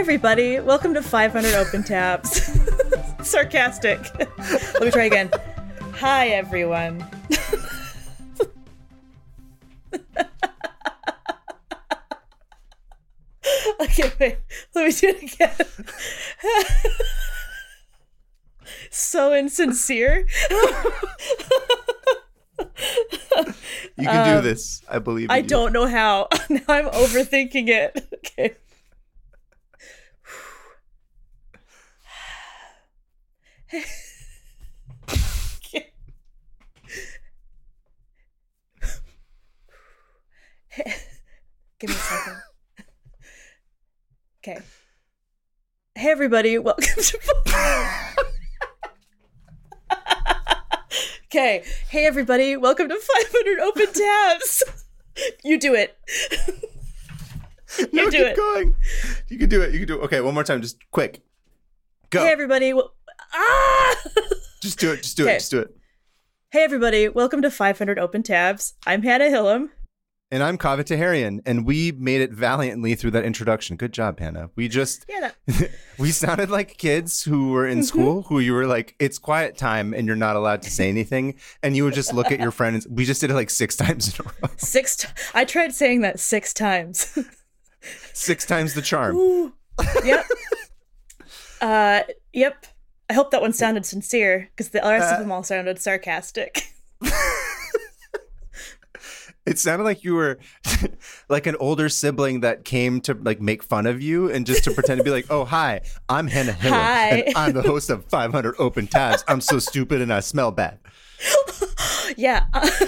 everybody, welcome to 500 Open Tabs. Sarcastic. Let me try again. Hi everyone. Okay, wait. Let me do it again. So insincere. You can do this. I believe in I you. don't know how. Now I'm overthinking it. Okay. Give me a second. Okay. Hey everybody, welcome to Okay. Hey everybody, welcome to 500 Open Tabs. You do it. No, do keep it. going. You can do it. You can do it. Okay, one more time. Just quick. Go. Hey everybody. Just do it. Just do Okay. it. Just do it. Hey everybody, welcome to 500 Open Tabs. I'm Hannah Hillam. And I'm Kaveh Taherian, and we made it valiantly through that introduction. Good job, Hannah. We just, we sounded like kids who were in school, who you were like, it's quiet time and you're not allowed to say anything. And you would just look at your friend. And we just did it like 6 times in a row. I tried saying that 6 times. 6 times the charm. Ooh. Yep. Yep. I hope that one sounded sincere, because the rest of them all sounded sarcastic. It sounded like you were like an older sibling that came to like make fun of you and just to pretend to be like, oh, hi, I'm Hannah Hillam. Hi. And I'm the host of 500 Open Tabs. I'm so stupid and I smell bad. Yeah.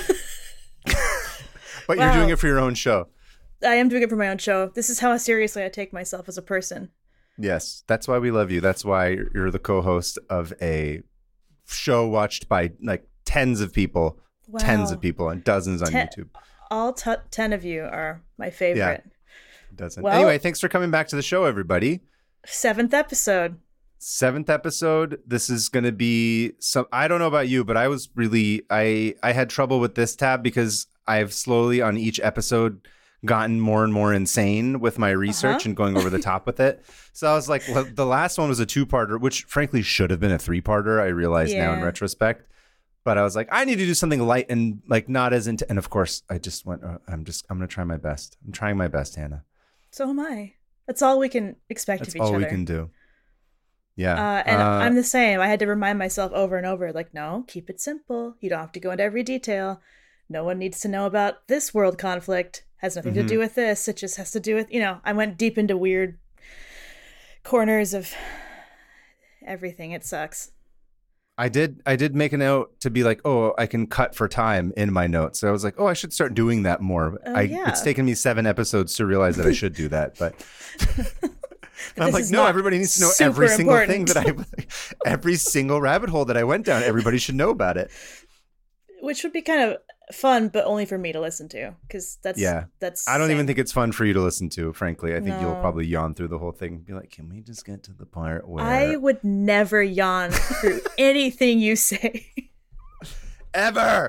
But you're doing it for your own show. I am doing it for my own show. This is how seriously I take myself as a person. Yes, that's why we love you. That's why you're the co-host of a show watched by like tens of people, Wow. tens of people, and dozens on YouTube. All 10 of you are my favorite. Yeah. Doesn't. Well, anyway, thanks for coming back to the show, everybody. 7th episode. 7th episode. This is going to be some. I don't know about you, but I was really I had trouble with this tab because I've slowly on each episode gotten more and more insane with my research and going over the top with it. So I was like, well, the last one was a 2-parter, which frankly should have been a 3-parter. I realize now in retrospect. But I was like, I need to do something light and like not as into. And of course, I just went. I'm going to try my best. I'm trying my best, Hannah. So am I. That's all we can expect That's of each other. all we can do. Yeah. And I'm the same. I had to remind myself over and over, like, no, keep it simple. You don't have to go into every detail. No one needs to know about this world conflict. Has nothing to do with this. It just has to do with, I went deep into weird corners of everything. It sucks. I did make a note to be like, oh, I can cut for time in my notes. So I was like, oh, I should start doing that more. It's taken me 7 episodes to realize that I should do that. But I'm like, no, everybody needs to know every single thing every single rabbit hole that I went down. Everybody should know about it. Which would be kind of fun, but only for me to listen to, because that's I don't even think it's fun for you to listen to, frankly. I think you'll probably yawn through the whole thing and be like, can we just get to the part where I would never yawn through anything you say. ever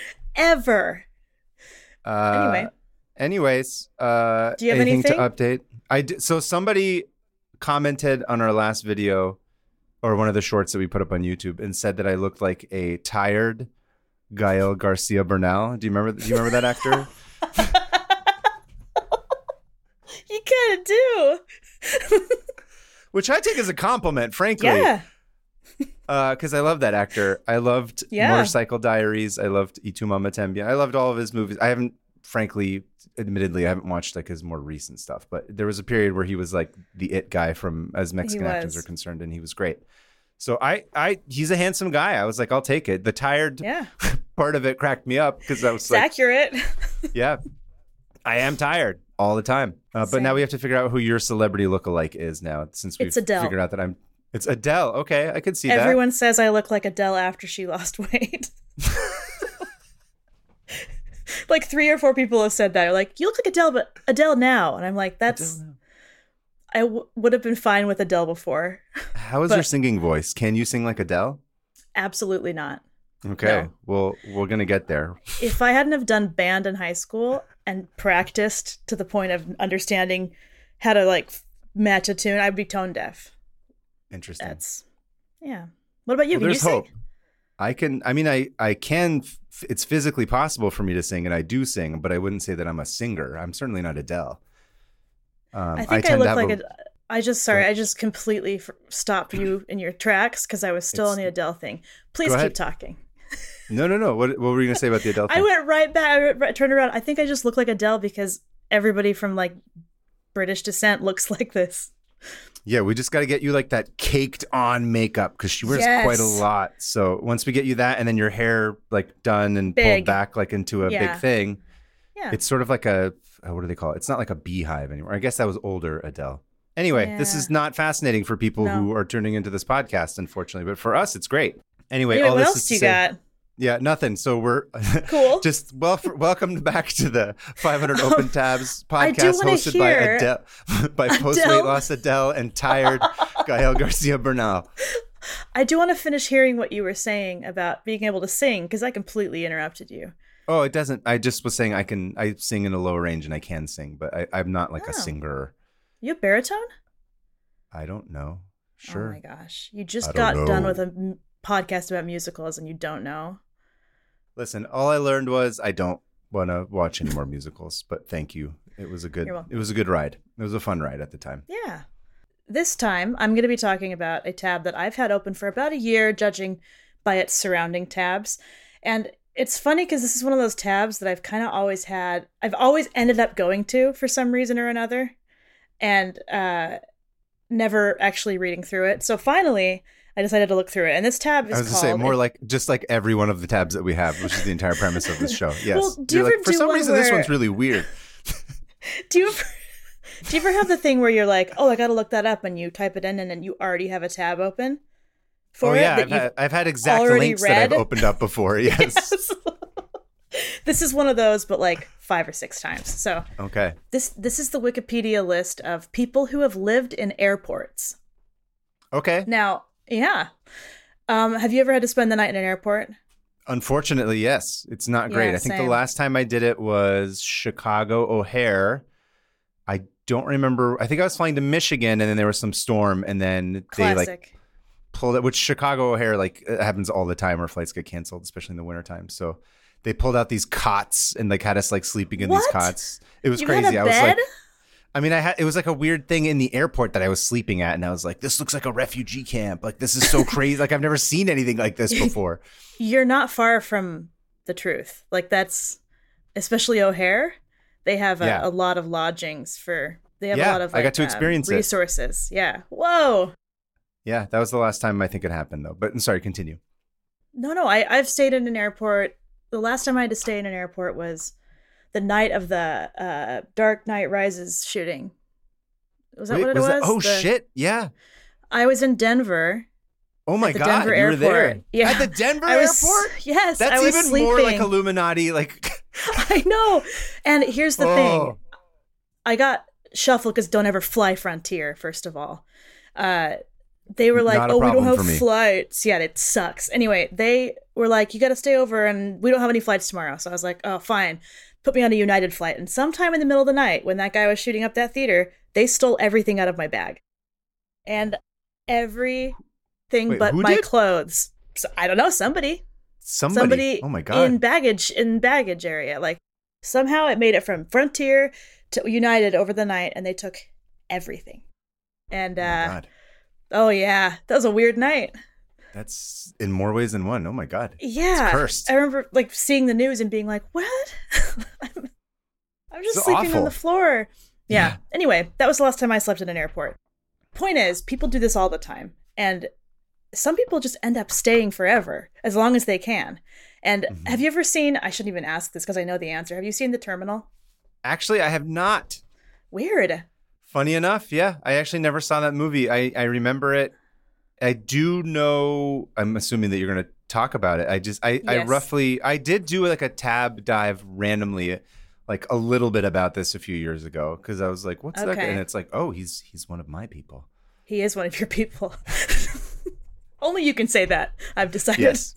Anyways, do you have anything to update? So somebody commented on our last video or one of the shorts that we put up on YouTube and said that I looked like a tired Gael Garcia Bernal. Do you remember that actor? You kind of do. Which I take as a compliment, frankly. Yeah. Because I love that actor. I loved Motorcycle Diaries. I loved Y Tu Mama Tambien. I loved all of his movies. I haven't, frankly, admittedly, I haven't watched like his more recent stuff. But there was a period where he was like the it guy from as Mexican actors are concerned, and he was great. So he's a handsome guy. I was like, I'll take it. The tired part of it cracked me up because I was it's like, accurate. Yeah, I am tired all the time. But now we have to figure out who your celebrity lookalike is now, since we've figured out that it's Adele. Okay, I could see that. Everyone says I look like Adele after she lost weight. Like 3 or 4 people have said that. They're like, you look like Adele, but Adele now. And I'm like, I would have been fine with Adele before. How is your singing voice? Can you sing like Adele? Absolutely not. Okay. No. Well, we're going to get there. If I hadn't have done band in high school and practiced to the point of understanding how to like match a tune. I'd be tone deaf. Interesting. Yeah. What about you? Well, Can you there's sing? hope. I can. I mean, I can. It's physically possible for me to sing, and I do sing, but I wouldn't say that I'm a singer. I'm certainly not Adele. I think I look like I just completely stopped you in your tracks because I was still on the Adele thing. Please keep talking. No. What were you going to say about the Adele thing? I went right back. I turned around. I think I just look like Adele because everybody from like British descent looks like this. Yeah, we just got to get you like that caked on makeup because she wears quite a lot. So once we get you that and then your hair like done and pulled back like into a big thing, it's sort of like a, what do they call it? It's not like a beehive anymore. I guess that was older Adele. Anyway, this is not fascinating for people who are tuning into this podcast, unfortunately. But for us, it's great. Anyway, all what this else is do you say, got? Yeah, nothing. So we're cool. Just welcome back to the 500 Open Tabs podcast hosted by Adele, by post-weight loss Adele and tired Gael Garcia Bernal. I do want to finish hearing what you were saying about being able to sing because I completely interrupted you. Oh, it doesn't. I just was saying I sing in a lower range and I can sing, but I'm not like a singer. You have baritone? I don't know. Sure. Oh my gosh. You just got done with a podcast about musicals and you don't know? Listen, all I learned was I don't want to watch any more musicals, but thank you. It was a good ride. It was a fun ride at the time. Yeah. This time, I'm going to be talking about a tab that I've had open for about a year, judging by its surrounding tabs. And it's funny because this is one of those tabs that I've kind of always had. I've always ended up going to for some reason or another and never actually reading through it. So finally, I decided to look through it. And this tab is called... I was going to say, more like, just like every one of the tabs that we have, which is the entire premise of this show. Yes. Well, do you ever for some reason, this one's really weird. Do you ever have the thing where you're like, oh, I got to look that up, and you type it in, and then you already have a tab open for it? Yeah, I've had exact links that I've opened up before. Yes. This is one of those, but like 5 or 6 times. So okay, this is the Wikipedia list of people who have lived in airports. Okay. Now, yeah, have you ever had to spend the night in an airport? Unfortunately, yes. It's not great. Yeah, I think same. the last time I did it was Chicago O'Hare. I don't remember. I think I was flying to Michigan, and then there was some storm, and then they like pulled it. Which Chicago O'Hare, like, it happens all the time where flights get canceled, especially in the wintertime. So they pulled out these cots and like had us like sleeping in these cots. It was crazy. I was like, it was like a weird thing in the airport that I was sleeping at, and I was like, this looks like a refugee camp. Like, this is so crazy. Like, I've never seen anything like this before. You're not far from the truth. Like, that's especially O'Hare. They have a lot of lodgings they have a lot of, like, I got to experience resources. Yeah. Whoa. Yeah, that was the last time I think it happened, though. But I'm sorry, continue. No, I've stayed in an airport. The last time I had to stay in an airport was the night of the Dark Knight Rises shooting. Was that what it was? Oh, shit. Yeah. I was in Denver. Oh, my God. Denver you were airport. there. Yeah. At the Denver airport? Yes. That's I was even sleeping. more like Illuminati. Like, I know. And here's the thing. I got shuffled because don't ever fly Frontier, first of all. They were like, we don't have flights. Yeah, it sucks. Anyway, they were like, you got to stay over and we don't have any flights tomorrow. So I was like, oh, fine. Put me on a United flight. And sometime in the middle of the night, when that guy was shooting up that theater, they stole everything out of my bag. And everything but my clothes. So, I don't know, somebody. Oh my God. in baggage area. Like, somehow it made it from Frontier to United over the night, and they took everything. And oh my God. Oh yeah, that was a weird night. That's in more ways than one. Oh my God. Yeah. It's cursed. I remember like seeing the news and being like, what? I'm just sleeping on the floor. Yeah. Anyway, that was the last time I slept in an airport. Point is, people do this all the time. And some people just end up staying forever, as long as they can. And have you ever seen, I shouldn't even ask this because I know the answer. Have you seen The Terminal? Actually, I have not. Weird. Funny enough, yeah. I actually never saw that movie. I remember it. I do know, I'm assuming that you're going to talk about it. I did do like a tab dive randomly, like a little bit about this a few years ago. Because I was like, what's that? And it's like, oh, he's one of my people. He is one of your people. Only you can say that, I've decided. Yes.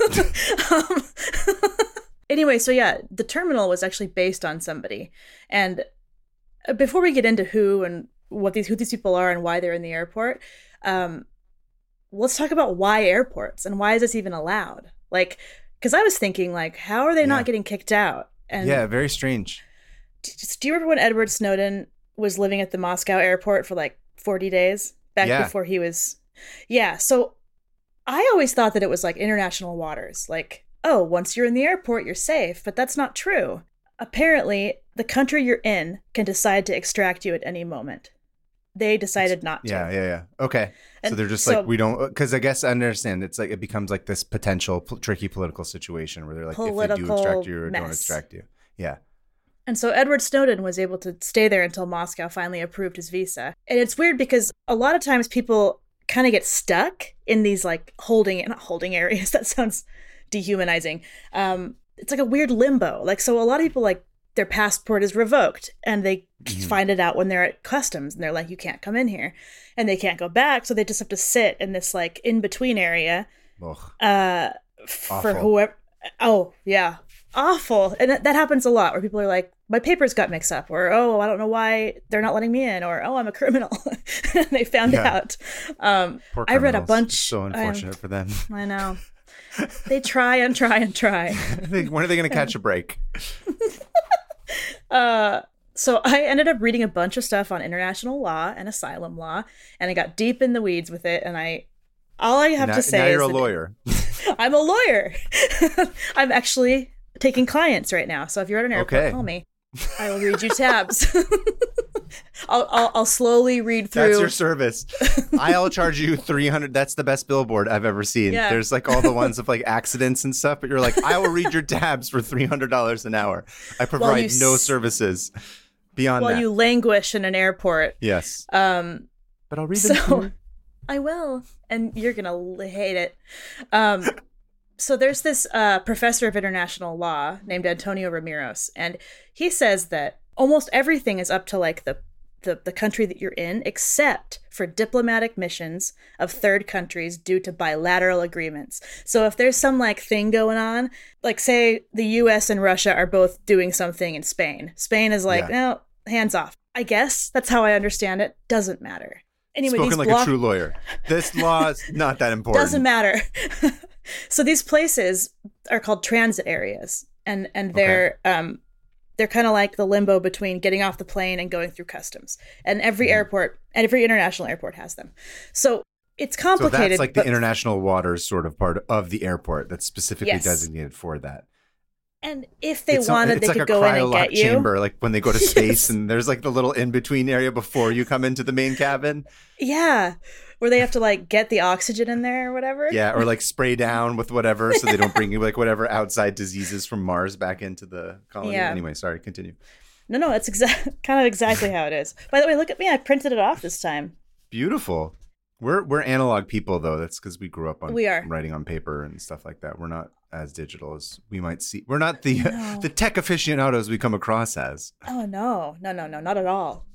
Anyway, so yeah, The Terminal was actually based on somebody. And before we get into who and who these people are and why they're in the airport. Let's talk about why airports and why is this even allowed? Like, because I was thinking, like, how are they not getting kicked out? And yeah, very strange. Do you remember when Edward Snowden was living at the Moscow airport for like 40 days back before he was? Yeah. So I always thought that it was like international waters. Like, oh, once you're in the airport, you're safe. But that's not true. Apparently, the country you're in can decide to extract you at any moment. They decided not to. Yeah. Okay. And so they're just like, we don't, because I guess I understand. It's like, it becomes like this potential tricky political situation where they're like, if they do extract you or don't extract you. Yeah. And so Edward Snowden was able to stay there until Moscow finally approved his visa. And it's weird because a lot of times people kind of get stuck in these like not holding areas. That sounds dehumanizing. It's like a weird limbo. Like, so a lot of people, like, their passport is revoked and they find it out when they're at customs and they're like, you can't come in here, and they can't go back. So they just have to sit in this like in between area for whoever. Oh yeah. Awful. And that happens a lot where people are like, my papers got mixed up, or, oh, I don't know why they're not letting me in, or, oh, I'm a criminal. And they found out. I read a bunch. So unfortunate for them. I know. They try and try and try. When are they going to catch a break? So I ended up reading a bunch of stuff on international law and asylum law, and I got deep in the weeds with it. And all I have to say now is you're a lawyer. I'm a lawyer. I'm actually taking clients right now. So if you're at an airport, call me. I will read you tabs. I'll slowly read through. That's your service. I'll charge you $300. That's the best billboard I've ever seen. Yeah. There's like all the ones of like accidents and stuff, but you're like, I will read your tabs for $300 an hour. I provide no services beyond that. While you languish in an airport. Yes. But I'll read them to you. I will, and you're gonna hate it. So there's this professor of international law named Antonio Ramirez, and he says that almost everything is up to like the country that you're in, except for diplomatic missions of third countries due to bilateral agreements. So if there's some like thing going on, like say the US and Russia are both doing something in Spain. Spain is like, no, hands off. I guess that's how I understand it. Doesn't matter. Anyway, spoken like a true lawyer. This law is not that important. Doesn't matter. So these places are called transit areas, and they're kind of like the limbo between getting off the plane and going through customs. And every airport, and every international airport has them. So it's complicated. So that's like the international waters sort of part of the airport that's specifically designated for that. And if they wanted, they could go in and get you. Chamber, like when they go to space and there's like the little in-between area before you come into the main cabin. Yeah. Where they have to like get the oxygen in there or whatever. Yeah. Or like spray down with whatever so they don't bring you like whatever outside diseases from Mars back into the colony. Yeah. Anyway, sorry, continue. No, it's kind of exactly how it is. By the way, look at me. I printed it off this time. Beautiful. We're analog people, though. That's because we grew up on writing on paper and stuff like that. We're not as digital as we might see. We're not the tech aficionados we come across as. Oh, no, not at all.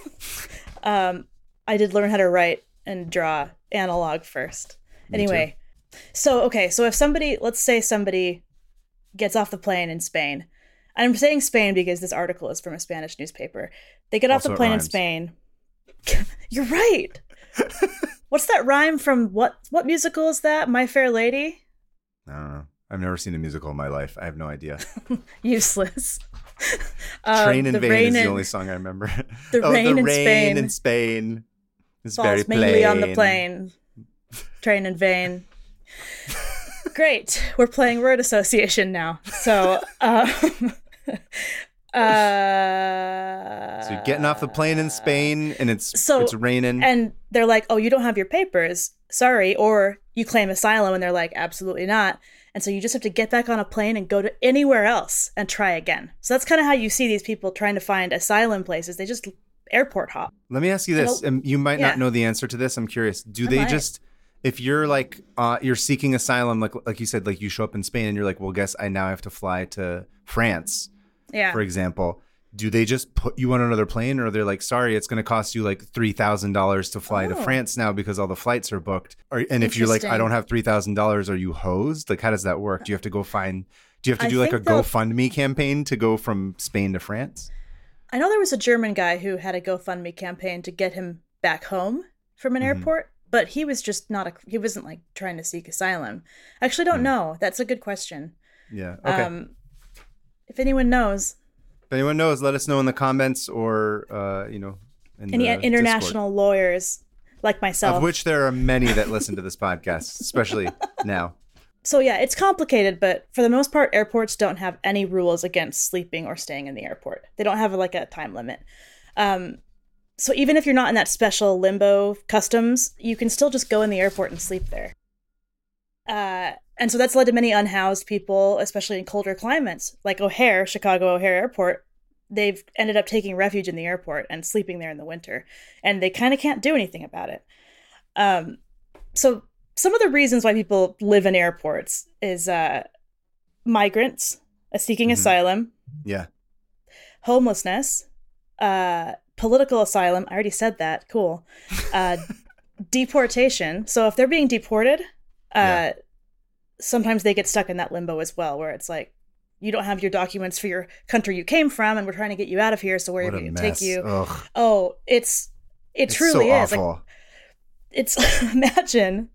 I did learn how to write and draw analog first. Anyway, so if somebody, let's say somebody gets off the plane in Spain. I'm saying Spain because this article is from a Spanish newspaper. They get off the plane in Spain. You're right. What's that rhyme from? What musical is that? My Fair Lady? I don't know. I've never seen a musical in my life. I have no idea. Useless. Train in Vain is the only song I remember. The rain in Spain is falls very plain. Mainly on the plane. Train in vain. Great. We're playing word association now. So, so you're getting off the plane in Spain and it's raining. And they're like, oh, you don't have your papers. Sorry. Or you claim asylum. And they're like, absolutely not. And so you just have to get back on a plane and go to anywhere else and try again. So that's kind of how you see these people trying to find asylum places. They just airport hop. Let me ask you this. You might not know the answer to this. I'm curious. Do they just, if you're like, you're seeking asylum, like you said, like you show up in Spain and you're like, well, guess I now have to fly to France. Yeah. For example, do they just put you on another plane, or they're like, sorry, it's going to cost you like $3,000 to fly to France now because all the flights are booked? And if you're like, I don't have $3,000, are you hosed? Like, how does that work? Do you have to do like a GoFundMe campaign to go from Spain to France? I know there was a German guy who had a GoFundMe campaign to get him back home from an airport, but he was just he wasn't like trying to seek asylum. I actually don't know. That's a good question. Yeah. Okay. If anyone knows. If anyone knows, let us know in the comments or, in any the international Discord. Lawyers like myself. Of which there are many that listen to this podcast, especially now. So yeah, it's complicated, but for the most part, airports don't have any rules against sleeping or staying in the airport. They don't have like a time limit. So even if you're not in that special limbo customs, you can still just go in the airport and sleep there. And so that's led to many unhoused people, especially in colder climates, like O'Hare, Chicago O'Hare Airport. They've ended up taking refuge in the airport and sleeping there in the winter, and they kind of can't do anything about it. So some of the reasons why people live in airports is migrants seeking asylum, homelessness, political asylum. I already said that. Cool. Deportation. So if they're being deported, sometimes they get stuck in that limbo as well, where it's like, you don't have your documents for your country you came from, and we're trying to get you out of here. So where are we going to take you? Ugh. Oh, it truly so is. Awful. Like, it's imagine.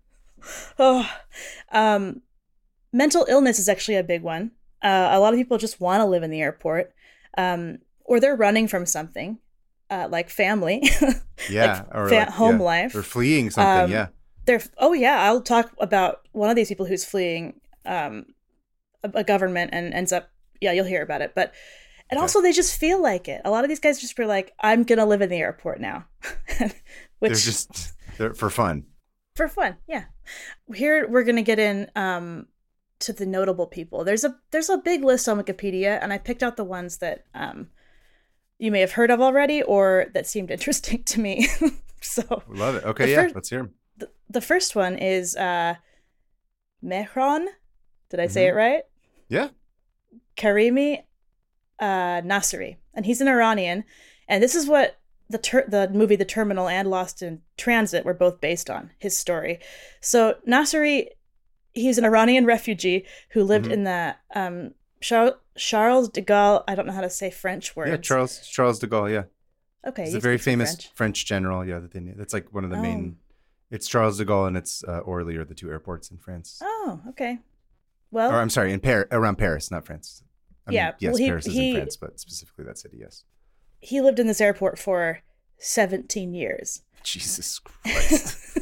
Mental illness is actually a big one. A lot of people just want to live in the airport, or they're running from something, like family, home life. They're fleeing something. I'll talk about one of these people who's fleeing a government and ends up. Yeah, you'll hear about it. But also they just feel like it. A lot of these guys just feel like, I'm gonna live in the airport now, which they're for fun. For fun, yeah. Here we're gonna get in to the notable people. There's a big list on Wikipedia, and I picked out the ones that you may have heard of already or that seemed interesting to me. So we love it. Okay, let's hear them. The first one is Mehran. Did I say it right? Yeah. Karimi Nasseri, and he's an Iranian, and this is what the movie The Terminal and Lost in Transit were both based on, his story. So Nasseri, he's an Iranian refugee who lived in the Charles de Gaulle. I don't know how to say French words. Yeah, Charles de Gaulle. Yeah. Okay. He's a very famous French general. Yeah, that's like one of the main. It's Charles de Gaulle and it's Orly are the two airports in France. Oh, okay. Well, or I'm sorry, around Paris, not France. Paris is in France, but specifically that city. Yes. He lived in this airport for 17 years. Jesus Christ.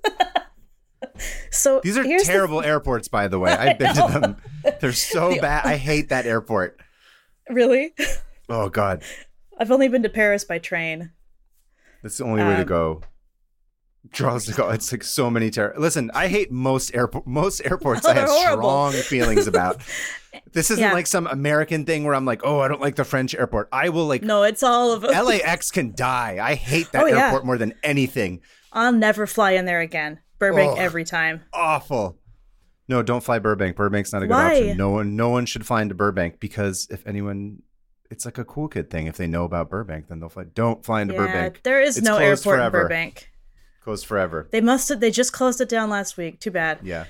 So these are terrible airports, by the way. I've been to them. They're so bad. I hate that airport. Really? Oh, God. I've only been to Paris by train. That's the only way to go. Charles de Gaulle. It's like so many Listen, I hate most airports. I have strong feelings about. This isn't like some American thing where I'm like, oh, I don't like the French airport. I will like. No, it's all of them. LAX can die. I hate that airport more than anything. I'll never fly in there again. Burbank every time. Awful. No, don't fly Burbank. Burbank's not a good option. No one should fly into Burbank because if anyone, it's like a cool kid thing. If they know about Burbank, then they'll fly. Don't fly into Burbank. There is no airport in Burbank. Closed forever. They just closed it down last week. Too bad. Yeah.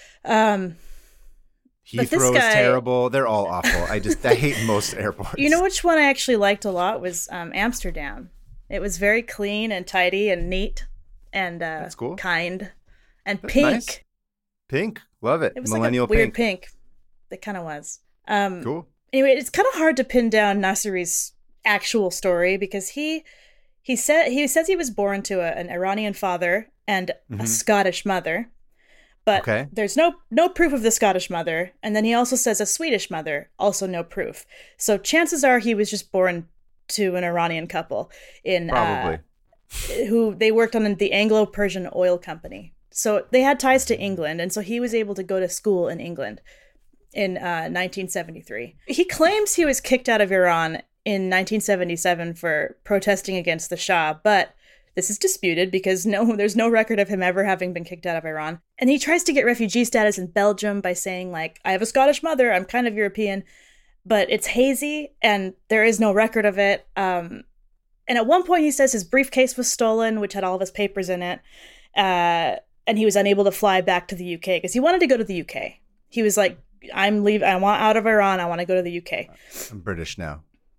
Heathrow's terrible. They're all awful. I hate most airports. You know which one I actually liked a lot was Amsterdam. It was very clean and tidy and neat and that's cool. Kind and pink. Nice. Pink. Love it. It was Millennial like a weird pink. It kind of was. Cool. Anyway, it's kind of hard to pin down Nasseri's actual story because he says he was born to an Iranian father and a Scottish mother, but there's no proof of the Scottish mother. And then he also says a Swedish mother, also no proof. So chances are he was just born to an Iranian couple in probably who they worked on the Anglo-Persian Oil Company. So they had ties to England, and so he was able to go to school in England in 1973. He claims he was kicked out of Iran in 1977 for protesting against the Shah, but this is disputed because there's no record of him ever having been kicked out of Iran. And he tries to get refugee status in Belgium by saying, like, I have a Scottish mother, I'm kind of European, but it's hazy and there is no record of it. And at one point he says his briefcase was stolen, which had all of his papers in it, and he was unable to fly back to the UK because he wanted to go to the UK. He was like, I'm leaving, I want out of Iran, I want to go to the UK. I'm British now.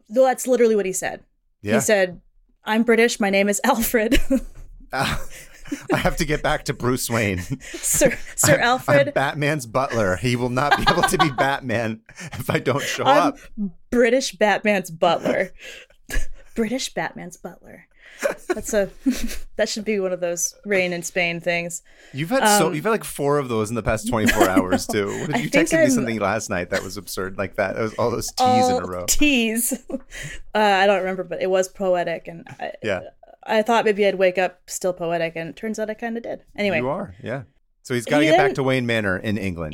Though that's literally what he said. Yeah. He said, "I'm British. My name is Alfred." I have to get back to Bruce Wayne. Sir Alfred. I'm Batman's butler. He will not be able to be Batman if I don't show up. British Batman's butler. British Batman's butler. That should be one of those Rain in Spain things. You've had you've had like 4 of those in the past 24 hours too. You texted me something last night that was absurd like that. It was all those T's in a row. T's. I don't remember, but it was poetic, and I thought maybe I'd wake up still poetic, and it turns out I kind of did. Anyway, you are, yeah. So he's got to get back to Wayne Manor in England.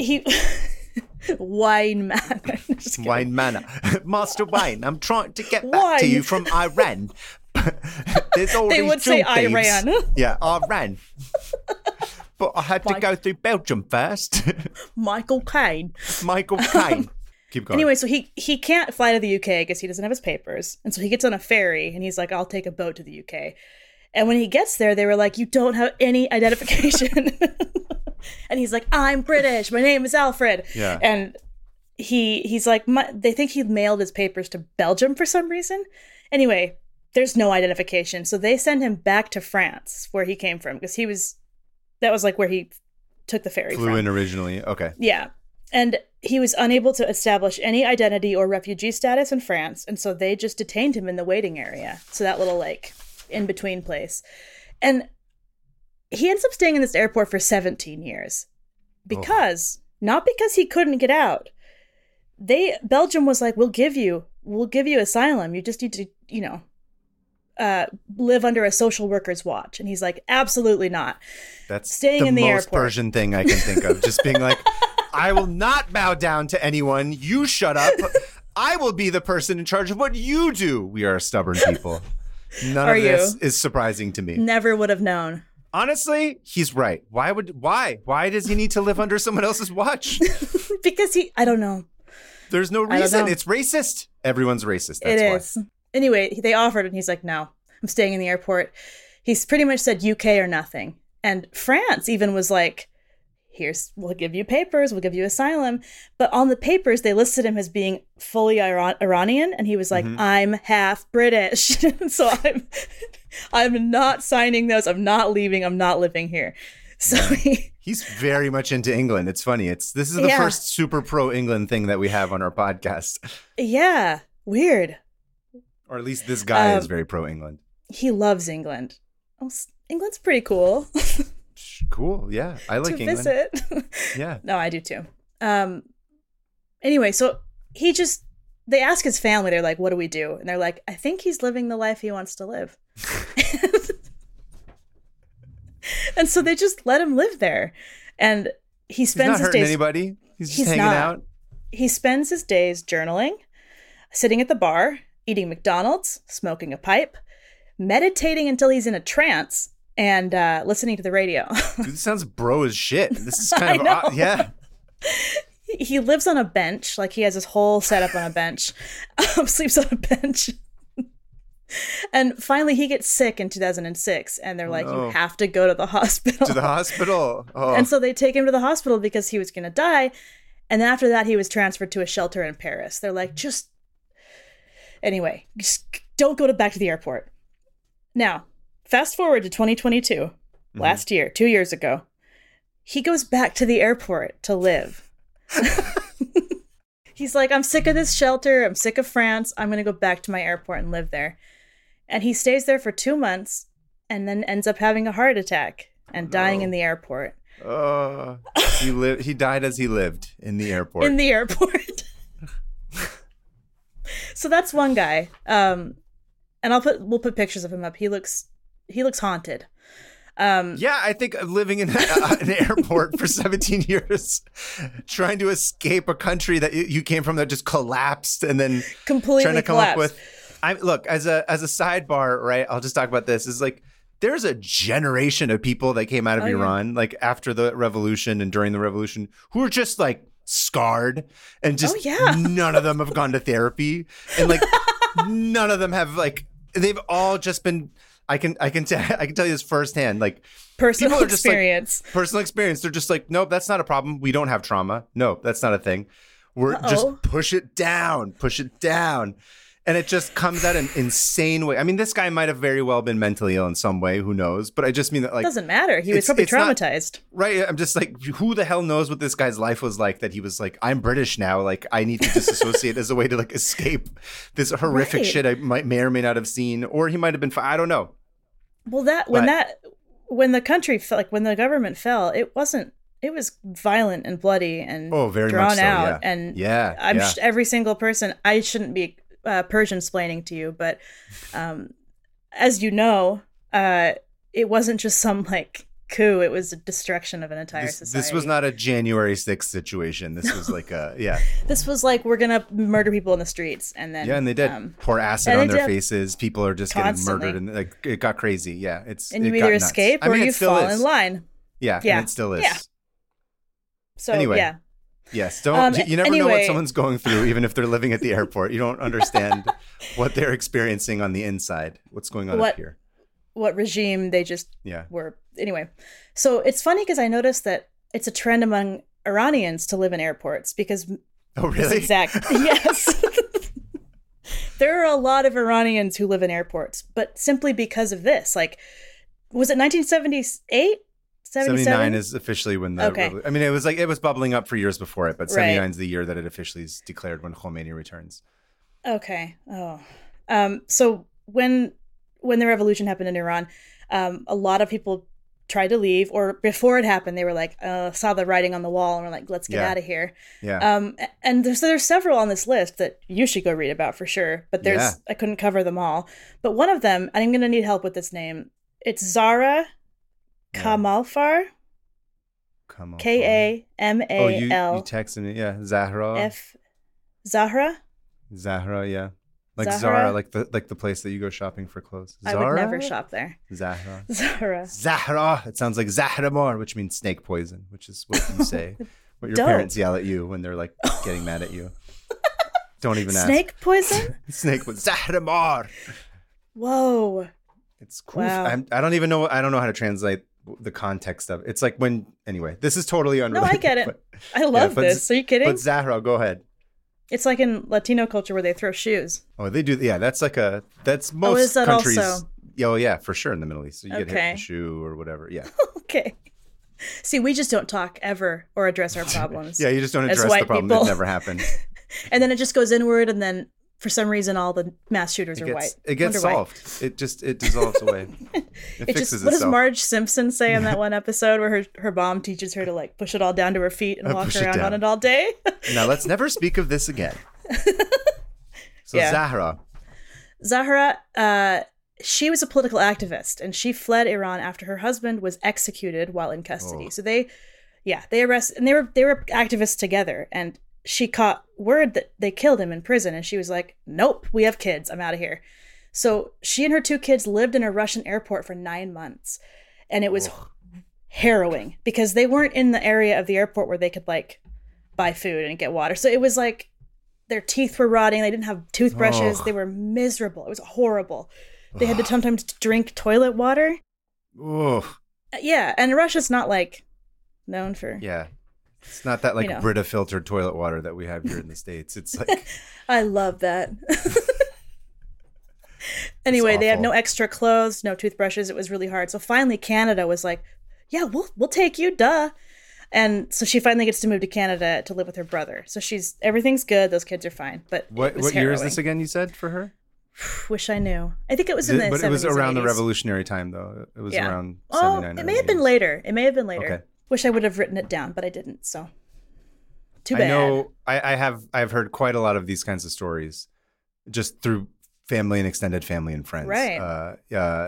Wayne Manor. Wayne Manor. Master Wayne, I'm trying to get back to you from Iran. There's all they these would say thieves. Iran. Yeah, Iran. But I had to go through Belgium first. Michael Caine. Keep going. Anyway, so he can't fly to the UK because he doesn't have his papers. And so he gets on a ferry and he's like, I'll take a boat to the UK. And when he gets there, they were like, you don't have any identification. And he's like, I'm British. My name is Alfred. Yeah. And he's like, they think he mailed his papers to Belgium for some reason. Anyway, there's no identification. So they send him back to France, where he came from, because that was like where he took the ferry Flew in originally. Okay. Yeah. And he was unable to establish any identity or refugee status in France. And so they just detained him in the waiting area. So that little like in-between place. And he ends up staying in this airport for 17 years. Not because he couldn't get out. Belgium was like, we'll give you asylum. You just need to, live under a social worker's watch. And he's like, absolutely not. That's staying in the most airport. Persian thing I can think of. Just being like, I will not bow down to anyone. You shut up. I will be the person in charge of what you do. We are stubborn people. None of this is surprising to me. Never would have known. Honestly, he's right. Why does he need to live under someone else's watch? Because I don't know. There's no reason. It's racist. Everyone's racist. That's why. It is. Anyway, they offered and he's like, no, I'm staying in the airport. He's pretty much said UK or nothing. And France even was like, we'll give you papers, we'll give you asylum. But on the papers, they listed him as being fully Iranian. And he was like, I'm half British. So I'm not signing those. I'm not leaving. I'm not living here. So he's very much into England. It's funny. This is the first super pro England thing that we have on our podcast. Yeah. Weird. Or at least this guy is very pro England. He loves England. Oh, England's pretty cool. Cool. Yeah. I like England. Visit. Yeah. No, I do too. Anyway, so they ask his family, they're like, what do we do? And they're like, I think he's living the life he wants to live. And so they just let him live there. And he spends his days. He's not hurting anybody. He's just hanging out. He spends his days journaling, sitting at the bar, eating McDonald's, smoking a pipe, meditating until he's in a trance, and listening to the radio. Dude, this sounds bro as shit. This is kind of yeah. He lives on a bench, like he has his whole setup on a bench. Sleeps on a bench. And finally he gets sick in 2006, and they're like, you have to go to the hospital. To the hospital. Oh. And so they take him to the hospital because he was going to die. And then after that, he was transferred to a shelter in Paris. They're like, anyway, just don't go back to the airport. Now, fast forward to 2022, last year, 2 years ago. He goes back to the airport to live. He's like, I'm sick of this shelter. I'm sick of France. I'm going to go back to my airport and live there. And he stays there for 2 months and then ends up having a heart attack and dying in the airport. He died as he lived in the airport. In the airport. So that's one guy. And we'll put pictures of him up. He looks haunted. Yeah, I think living in an airport for 17 years, trying to escape a country that you came from that just collapsed, and then completely trying to come collapsed. up with. Look, as a sidebar, right? I'll just talk about this. Is like there's a generation of people that came out of Iran, like after the revolution and during the revolution, who are just like scarred, and just none of them have gone to therapy, and like none of them have they've all just been. I can tell you this firsthand. Like personal experience. Personal experience. They're just like, nope, that's not a problem. We don't have trauma. No, that's not a thing. We're just push it down. And it just comes out an insane way. I mean, this guy might have very well been mentally ill in some way. Who knows? But I just mean that, like, doesn't matter. He was probably traumatized. Right. I'm just like, who the hell knows what this guy's life was like, that he was like, I'm British now. Like, I need to disassociate as a way to, like, escape this horrific shit I may or may not have seen. Or he might have been, I don't know. Well, when the country fell, like when the government fell, it was violent and bloody and very drawn much so, out. yeah. And I'm every single person, I shouldn't be Persian splaining to you, but as you know, it wasn't just some like coup. It was a destruction of an entire society. This was not a January 6th situation. This was like This was like, we're gonna murder people in the streets, and then and they did pour acid on their faces. People are just constantly getting murdered, and like it got crazy. Yeah, you either escape or you fall in line. Yeah, and it still is. Yeah. So anyway, yeah. Yes, you never know what someone's going through, even if they're living at the airport. You don't understand what they're experiencing on the inside. What's going on up here? What regime they just were. Anyway, so it's funny because I noticed that it's a trend among Iranians to live in airports because. Oh, really? Yes. There are a lot of Iranians who live in airports, but simply because of this. Like, was it 1978? 79 is officially when the I mean, it was bubbling up for years before it, but 79 is the year that it officially is declared when Khomeini returns. Okay. Oh. So when the revolution happened in Iran, a lot of people tried to leave, or before it happened, they were like, saw the writing on the wall and were like, let's get out of here. Yeah. And there's several on this list that you should go read about for sure, but I couldn't cover them all. But one of them, and I'm going to need help with this name. It's Zahra Kamalfar. Kamal. Oh, you texted me. Yeah. Zahra. Zahra, yeah. Like Zara, like the place that you go shopping for clothes. Zara? I would never shop there. Zahra. Zahra. It sounds like Zahramar, which means snake poison, which is what you say. What your parents yell at you when they're like getting mad at you. Don't even ask. Snake poison? Snake poison. Zahramar. Whoa. It's cool. Wow. I don't even know. I don't know how to translate the context of it. It's like anyway, this is totally unrelated. No, I get it. But, I love this. Are you kidding? But Zahra, go ahead. It's like in Latino culture where they throw shoes. Oh, they do. Yeah, that's most is that countries. Also? Oh, yeah, for sure in the Middle East. So you get hit in the shoe or whatever. Yeah. Okay. See, we just don't talk ever or address our problems. Yeah, you just don't address the problem that never happened. And then it just goes inward, and then for some reason, all the mass shooters are white. It gets solved. It dissolves away. It fixes itself. What does Marge Simpson say in that one episode where her mom teaches her to like push it all down to her feet and walk around on it all day? Now let's never speak of this again. So Zahra, she was a political activist, and she fled Iran after her husband was executed while in custody. So they arrested, and they were activists together, and she caught word that they killed him in prison, and she was like, nope, we have kids, I'm out of here. So she and her 2 kids lived in a Russian airport for 9 months, and it was harrowing because they weren't in the area of the airport where they could like buy food and get water. So it was like their teeth were rotting, they didn't have toothbrushes, they were miserable. It was horrible. They had to sometimes drink toilet water. Yeah, and Russia's not like known for it's not that like Brita filtered toilet water that we have here in the States. It's like I love that. Anyway, they had no extra clothes, no toothbrushes. It was really hard. So finally Canada was like, yeah, we'll take you, duh. And so she finally gets to move to Canada to live with her brother. So everything's good. Those kids are fine. But what year is this again, you said, for her? Wish I knew. I think it was in the 70s. But it was around the revolutionary time, though. It was around 79. It may have been later. Okay. Wish I would have written it down, but I didn't. So too bad. I know I've heard quite a lot of these kinds of stories just through family and extended family and friends. Right.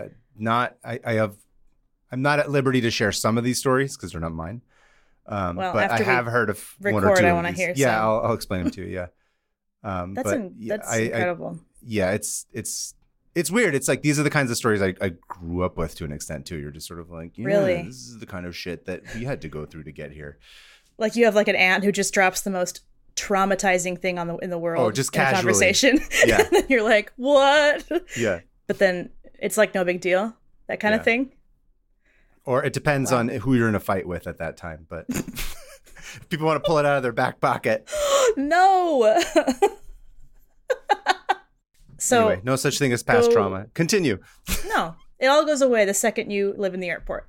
I'm not at liberty to share some of these stories because they're not mine. But I have heard of one or two. I want to hear. Yeah, I'll explain them to you. Yeah. That's incredible. It's weird. It's like these are the kinds of stories I grew up with to an extent too. You're just sort of like, really, this is the kind of shit that we had to go through to get here. Like you have like an aunt who just drops the most traumatizing thing in the world. Oh, just casually. Conversation. Yeah. And then you're like, what? Yeah. But then it's like no big deal. That kind of thing. Or it depends on who you're in a fight with at that time. But people want to pull it out of their back pocket. No. So anyway, no such thing as past trauma. Continue. No, it all goes away the second you live in the airport.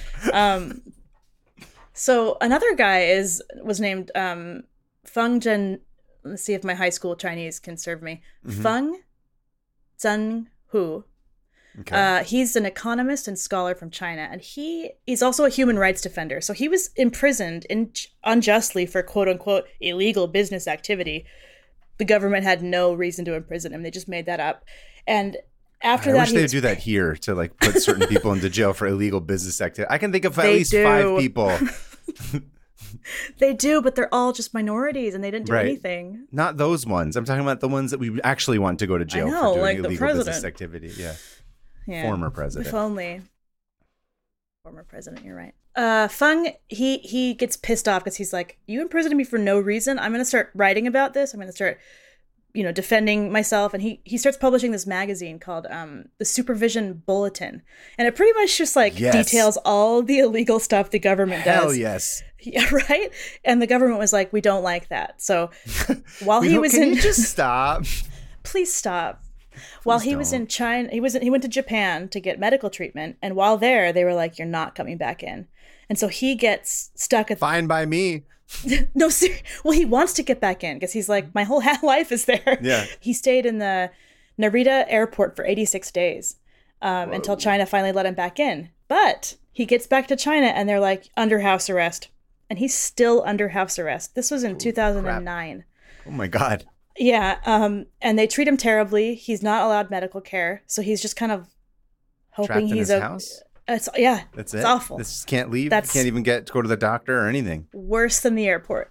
So another guy was named Feng Zhen. Let's see if my high school Chinese can serve me. Feng Zhen Hu. Okay. He's an economist and scholar from China, and he's also a human rights defender. So he was imprisoned unjustly for quote unquote illegal business activity. The government had no reason to imprison him; they just made that up. And after that, I wish they would do that here to like put certain people into jail for illegal business activity. I can think of at least 5 people. They do, but they're all just minorities, and they didn't do anything. Not those ones. I'm talking about the ones that we actually want to go to jail for doing like illegal business activity. Yeah. Former president. If only. Former president, you're right. Feng, he gets pissed off because he's like, you imprisoned me for no reason. I'm going to start writing about this. I'm going to start, defending myself. And he starts publishing this magazine called the Supervision Bulletin. And it pretty much just details all the illegal stuff the government does. Hell yes. Yeah, right? And the government was like, we don't like that. So while he was can you just stop? Please stop. While he was in China, he went to Japan to get medical treatment, and while there, they were like, "You're not coming back in," and so he gets stuck at. Fine by me. No, seriously. Well, he wants to get back in because he's like, my whole life is there. Yeah. He stayed in the Narita airport for 86 days until China finally let him back in. But he gets back to China, and they're like, under house arrest, and he's still under house arrest. This was in 2009. Crap. Oh my God. Yeah, and they treat him terribly. He's not allowed medical care, so he's just kind of hoping trapped in he's his house. That's it. It's awful. This can't leave. Can't even go to the doctor or anything. Worse than the airport.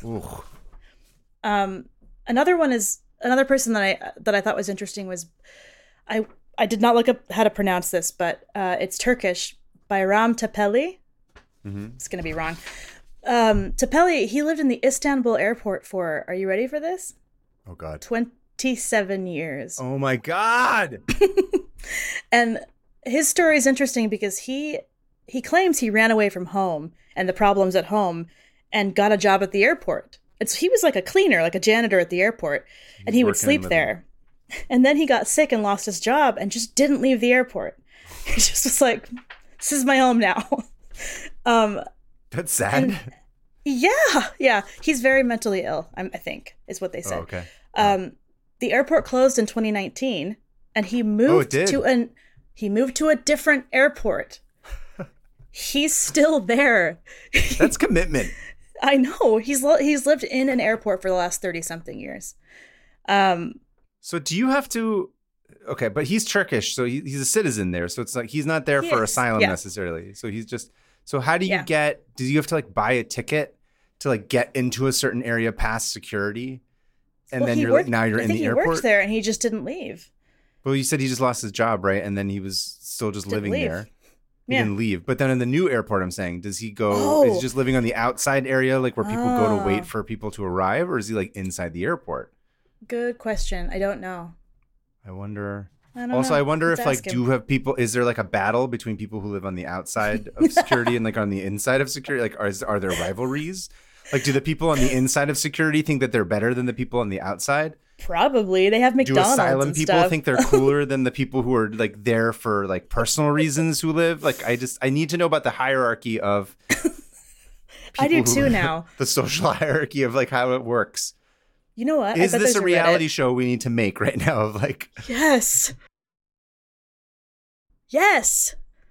Another person that I thought was interesting was I did not look up how to pronounce this, but it's Turkish. Bayram Tepeli. It's gonna be wrong. Tepeli, he lived in the Istanbul airport for, are you ready for this? Oh, God. 27 years. Oh, my God. And his story is interesting because he claims he ran away from home and the problems at home and got a job at the airport. He was like a cleaner, like a janitor at the airport, and he would sleep there. And then he got sick and lost his job and just didn't leave the airport. He just was like, this is my home now. That's sad. Yeah. He's very mentally ill, I think, is what they said. Oh, okay. The airport closed in 2019, and he moved to a different airport. He's still there. That's commitment. I know. He's lived in an airport for the last 30-something years. So do you have to... Okay, but he's Turkish, so he's a citizen there. So it's like he's not there for asylum necessarily. So he's just... So how do you do you have to buy a ticket to get into a certain area past security? And then you're in the airport? He worked there and he just didn't leave. Well, you said he just lost his job, right? And then he was still just living there. He didn't leave. But then in the new airport, I'm saying, does he go, is he just living on the outside area, where people go to wait for people to arrive? Or is he inside the airport? Good question. I don't know. I wonder. I wonder do you have people, is there a battle between people who live on the outside of security and on the inside of security? Are there rivalries? Do the people on the inside of security think that they're better than the people on the outside? Probably. They have McDonald's. Do asylum and people stuff. think they're cooler than the people who are there for personal reasons who live? I need to know about the hierarchy of I do too now. The social hierarchy of how it works. You know what? Is this a reality show we need to make right now of Yes. Yes.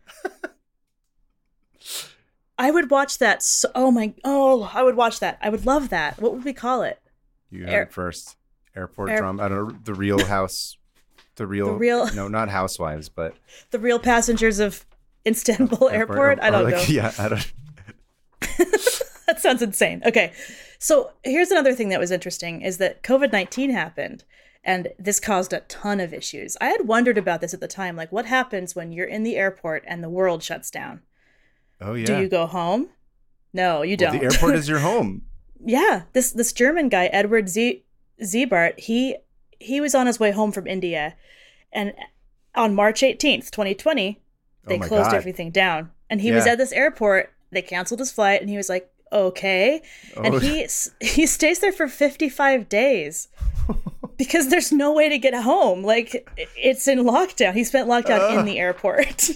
I would watch that. I would watch that. I would love that. What would we call it? You heard it first. Airport drama. I don't know. The Real House. The real. No, not Housewives, but the real passengers of Istanbul Airport. I don't know. Yeah, I don't. That sounds insane. Okay, so here's another thing that was interesting is that COVID-19 happened, and this caused a ton of issues. I had wondered about this at the time, what happens when you're in the airport and the world shuts down? Oh yeah. Do you go home? No, you don't. The airport is your home. Yeah, this German guy, Edward Ziebart, he was on his way home from India, and on March 18th, 2020, they closed everything down. And he was at this airport. They canceled his flight, and he was like, okay. And he stays there for 55 days. because there's no way to get home. Like, it's in lockdown. He spent lockdown in the airport.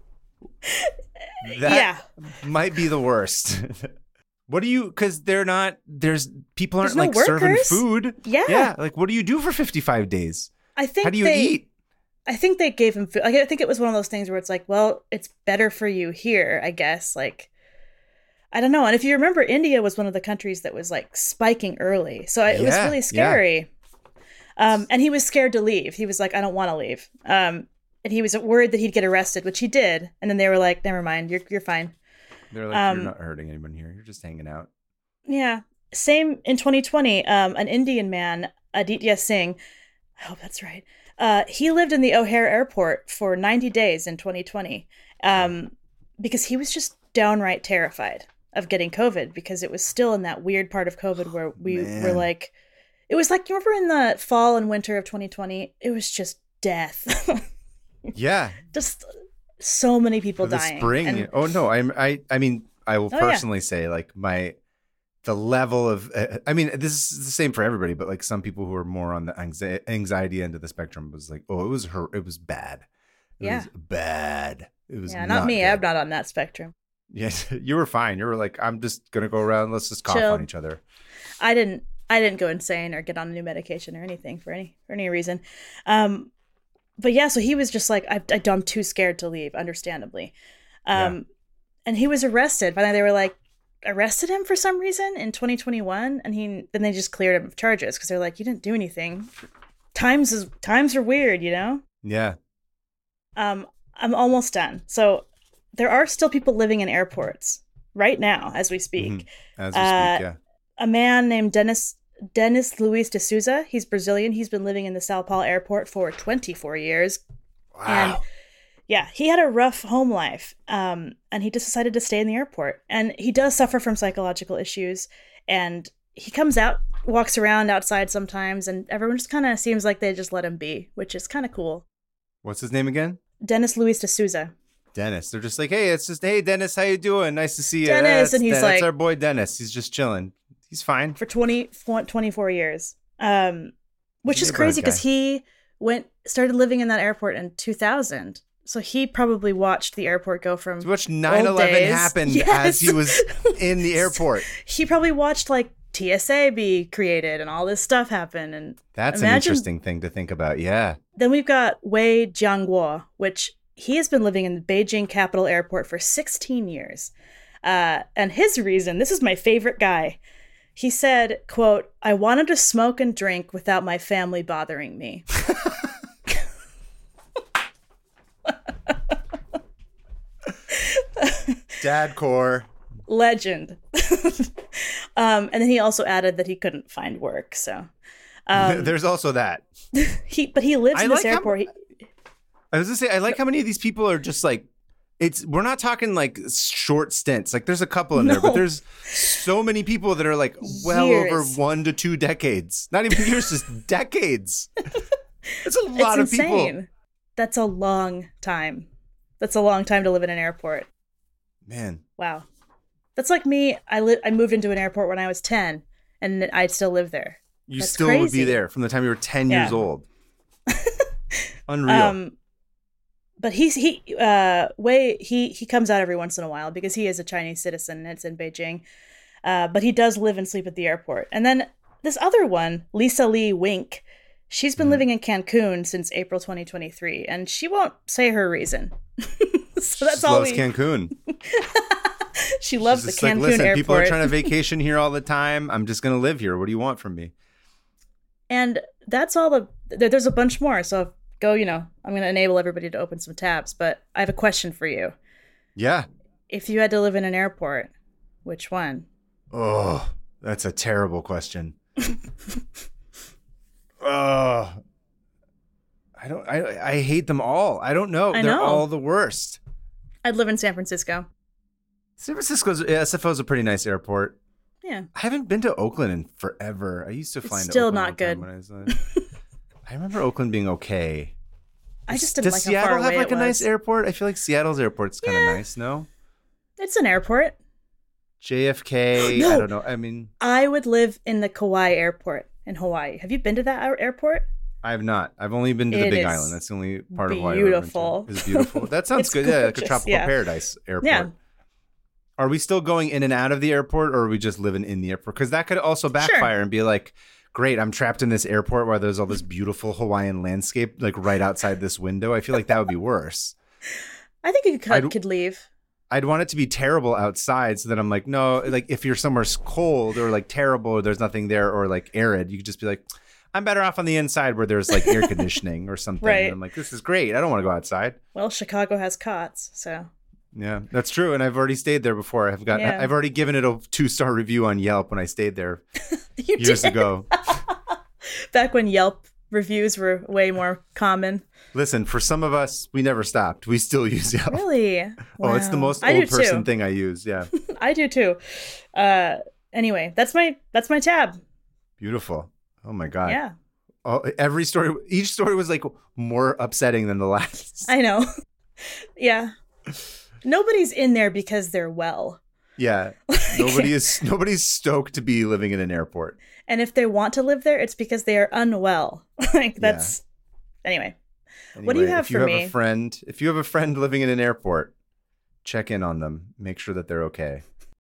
That might be the worst. What do you, because people aren't like serving food. Yeah. Like, what do you do for 55 days? I think how do you eat? I think they gave him food. Like, I think it was one of those things where it's like, well, it's better for you here, I guess. Like, I don't know. And if you remember, India was one of the countries that was like spiking early. So it was really scary. Yeah. And he was scared to leave. He was like, I don't want to leave. And he was worried that he'd get arrested, which he did. And then they were like, never mind, you're fine. They're like, you're not hurting anyone here. You're just hanging out. Yeah. Same in 2020, an Indian man, Aditya Singh, I hope that's right. He lived in the O'Hare airport for 90 days in 2020 because he was just downright terrified of getting COVID, because it was still in that weird part of COVID where we were like, it was like, you remember in the fall and winter of 2020, it was just death. Yeah. Just so many people dying. Spring. And, I mean, I will personally say, like, the level of, I mean, this is the same for everybody, but like some people who are more on the anxiety end of the spectrum was like, oh, it was bad. It was bad. It was not me. Good. I'm not on that spectrum. Yes, you were fine. You were like, I'm just gonna go around. Let's just cough on each other. I didn't go insane or get on a new medication or anything for any reason. But yeah, so he was just like, I'm too scared to leave, understandably. And he was arrested. Finally, they were like, arrested him for some reason in 2021, and then they just cleared him of charges because they're like, you didn't do anything. Times are weird, you know? Yeah. I'm almost done. So there are still people living in airports right now as we speak. Mm-hmm. As we speak, yeah. A man named Dennis Luis de Souza. He's Brazilian. He's been living in the Sao Paulo airport for 24 years. Wow. And yeah, he had a rough home life, and he just decided to stay in the airport. And he does suffer from psychological issues, and he comes out, walks around outside sometimes, and everyone just kind of seems like they just let him be, which is kind of cool. What's his name again? Dennis Luis de Souza. Dennis. They're just like, hey, Dennis, how you doing? Nice to see you. Dennis, and he's like, that's our boy Dennis. He's just chilling. He's fine. For 24 years, which is crazy because he started living in that airport in 2000. So he probably watched the airport go from which 9/11 happened as he was in the airport. He probably watched like TSA be created and all this stuff happen. And that's an interesting thing to think about. Yeah. Then we've got Wei Jianguo, which he has been living in the Beijing Capital Airport for 16 years. And his reason, this is my favorite guy. He said, quote, "I wanted to smoke and drink without my family bothering me." Dad core. Legend. And then he also added that he couldn't find work. So there's also that. But he lives in this airport. I was gonna say, I like how many of these people are just like, we're not talking like short stints. Like there's a couple in there, but there's so many people that are like years. Over 1 to 2 decades. Not even years, just decades. That's a lot of people. That's a long time. That's a long time to live in an airport. Man. Wow. That's like me. I moved into an airport when I was 10, and I still live there. That's still crazy. Would be there from the time you were 10 years old. Unreal. But he comes out every once in a while because he is a Chinese citizen and it's in Beijing. But he does live and sleep at the airport. And then this other one, Lisa Lee Wink, she's been living in Cancun since April 2023, and she won't say her reason. So that's all. She loves Cancun. She loves the Cancun Listen, airport. People are trying to vacation here all the time. I'm just going to live here. What do you want from me? And that's all there's a bunch more. So go, I'm going to enable everybody to open some tabs, but I have a question for you. Yeah. If you had to live in an airport, which one? Oh, that's a terrible question. Oh, I hate them all. I don't know. They're all the worst. I'd live in San Francisco. San Francisco's SFO's a pretty nice airport. Yeah. I haven't been to Oakland in forever. I used to fly into still Oakland. Not good. When I was I remember Oakland being okay. I just didn't like how far away Does Seattle have like a nice airport? I feel like Seattle's airport's kind of nice, no? It's an airport. JFK, No. I don't know. I mean, I would live in the Kauai airport. in Hawaii. Have you been to that airport? I have not. I've only been to the Big Island. That's the only part of Hawaii. Beautiful. Is it beautiful? That sounds good. Yeah, like a tropical paradise airport. Yeah. Are we still going in and out of the airport, or are we just living in the airport? Because that could also backfire and be like, great, I'm trapped in this airport where there's all this beautiful Hawaiian landscape, like right outside this window. I feel like that would be worse. I think you could leave. I'd want it to be terrible outside so that I'm like, no, like if you're somewhere cold or like terrible or there's nothing there or like arid, you could just be like, I'm better off on the inside where there's like air conditioning or something. Right. And I'm like, this is great. I don't want to go outside. Well, Chicago has cots, so. Yeah, that's true. And I've already stayed there before. I've already given it a 2-star review on Yelp when I stayed there years ago. Back when Yelp reviews were way more common. Listen, for some of us, we never stopped. We still use Yelp. Really? Wow. Oh, it's the most old person thing I use. Yeah. I do too. Anyway, that's my tab. Beautiful. Oh my God. Yeah. Oh, each story was like more upsetting than the last. I know. Yeah. Nobody's in there because they're well. Yeah. Nobody's stoked to be living in an airport. And if they want to live there, it's because they are unwell. Anyway. What do you have for me? If you have a friend living in an airport, check in on them. Make sure that they're okay.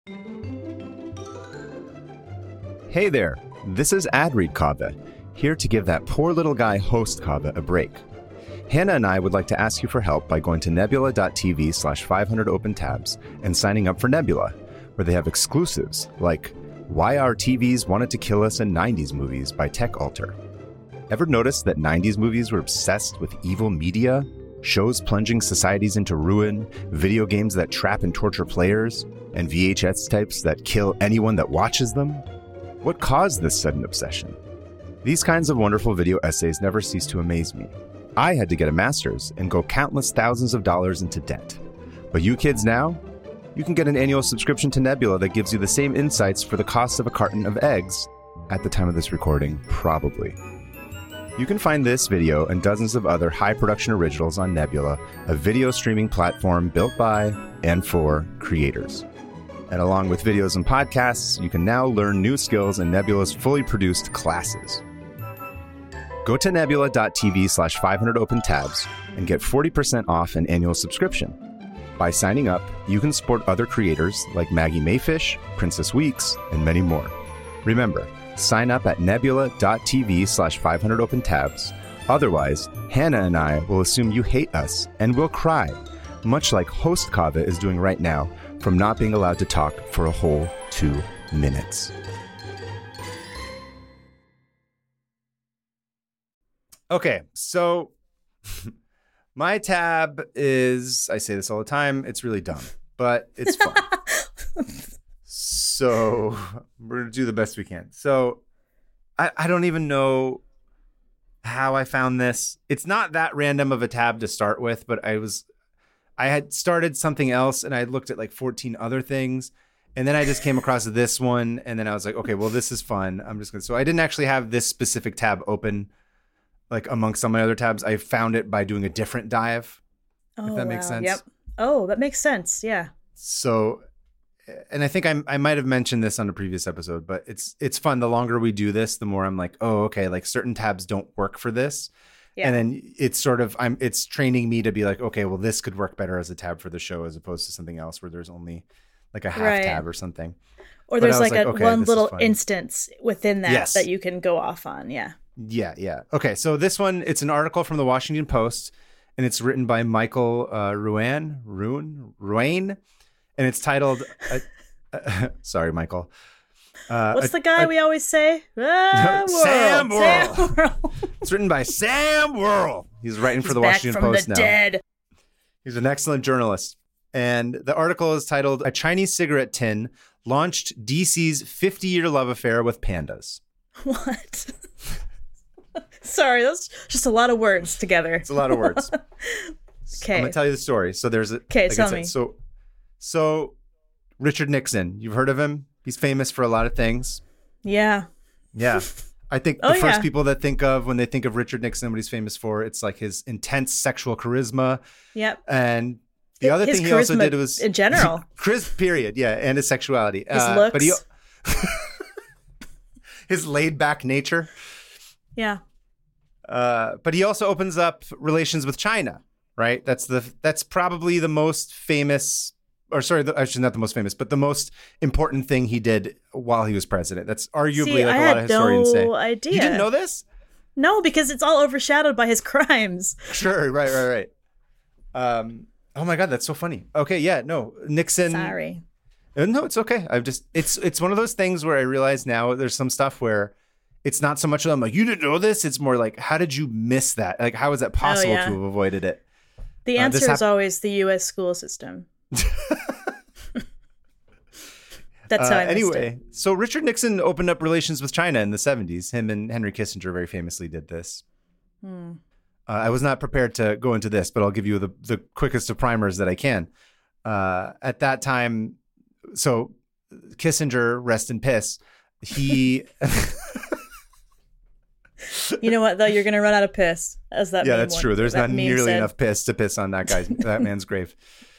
Hey there. This is Ad Read Kaveh, here to give that poor little guy host Kaveh a break. Hannah and I would like to ask you for help by going to nebula.tv/500opentabs and signing up for Nebula, where they have exclusives like Why Our TVs Wanted to Kill Us in 90s Movies by Tech Alter. Ever notice that 90s movies were obsessed with evil media, shows plunging societies into ruin, video games that trap and torture players, and VHS tapes that kill anyone that watches them? What caused this sudden obsession? These kinds of wonderful video essays never cease to amaze me. I had to get a master's and go countless thousands of dollars into debt. But you kids now, you can get an annual subscription to Nebula that gives you the same insights for the cost of a carton of eggs, at the time of this recording, probably. You can find this video and dozens of other high production originals on Nebula, a video streaming platform built by and for creators. And along with videos and podcasts, you can now learn new skills in Nebula's fully produced classes. Go to nebula.tv/500opentabs and get 40% off an annual subscription. By signing up, you can support other creators like Maggie Mayfish, Princess Weeks, and many more. Remember, sign up at nebula.tv/500opentabs. Otherwise, Hannah and I will assume you hate us and will cry, much like host Kaveh is doing right now from not being allowed to talk for a whole 2 minutes. Okay, so my tab is, I say this all the time, it's really dumb, but it's fun. So we're going to do the best we can. So I don't even know how I found this. It's not that random of a tab to start with, but I had started something else and I looked at like 14 other things. And then I just came across this one. And then I was like, okay, well, this is fun. So I didn't actually have this specific tab open like amongst some of my other tabs. I found it by doing a different dive. If that makes sense. Yep. Oh, that makes sense. Yeah. So, and I think I might have mentioned this on a previous episode, but it's fun. The longer we do this, the more I'm like, oh, okay, like certain tabs don't work for this. Yeah. And then it's sort of, it's training me to be like, okay, well, this could work better as a tab for the show as opposed to something else where there's only like a half tab or something. Or there's like one little instance within that that you can go off on. Yeah. Yeah. Okay. So this one, it's an article from the Washington Post and it's written by Michael Ruane, and it's titled, sorry, Michael. What's the guy we always say? Sam Worrell. It's written by Sam Worrell. He's writing for the Washington Post now. Dead. He's an excellent journalist. And the article is titled, "A Chinese Cigarette Tin Launched DC's 50-Year Love Affair with Pandas." What? Sorry, that's just a lot of words together. It's a lot of words. Okay. I'm going to tell you the story. So there's a... Okay, tell me. So Richard Nixon, you've heard of him? He's famous for a lot of things. Yeah. I think the first people that think of when they think of Richard Nixon, what he's famous for, it's like his intense sexual charisma. Yep. And the other thing he also did was in general. Period. Yeah. And his sexuality. His looks. But his laid back nature. Yeah. But he also opens up relations with China, right? That's probably the most famous, or sorry, actually not the most famous, but the most important thing he did while he was president. That's arguably like a lot of historians say. No idea. You didn't know this? No, because it's all overshadowed by his crimes. Sure, right. Oh my God, that's so funny. Okay, yeah, no, Nixon. Sorry. No, it's okay. It's one of those things where I realize now there's some stuff where it's not so much of I'm like, you didn't know this. It's more like, how did you miss that? Like, how is it possible to have avoided it? The answer is always the U.S. school system. That's how I missed it. So Richard Nixon opened up relations with China in the 70s. Him and Henry Kissinger very famously did this. I was not prepared to go into this, but I'll give you the quickest of primers that I can. At that time, so Kissinger, rest in piss, he... You know what, though? You're going to run out of piss. As that yeah, that's true. There's not nearly enough piss to piss on that man's grave.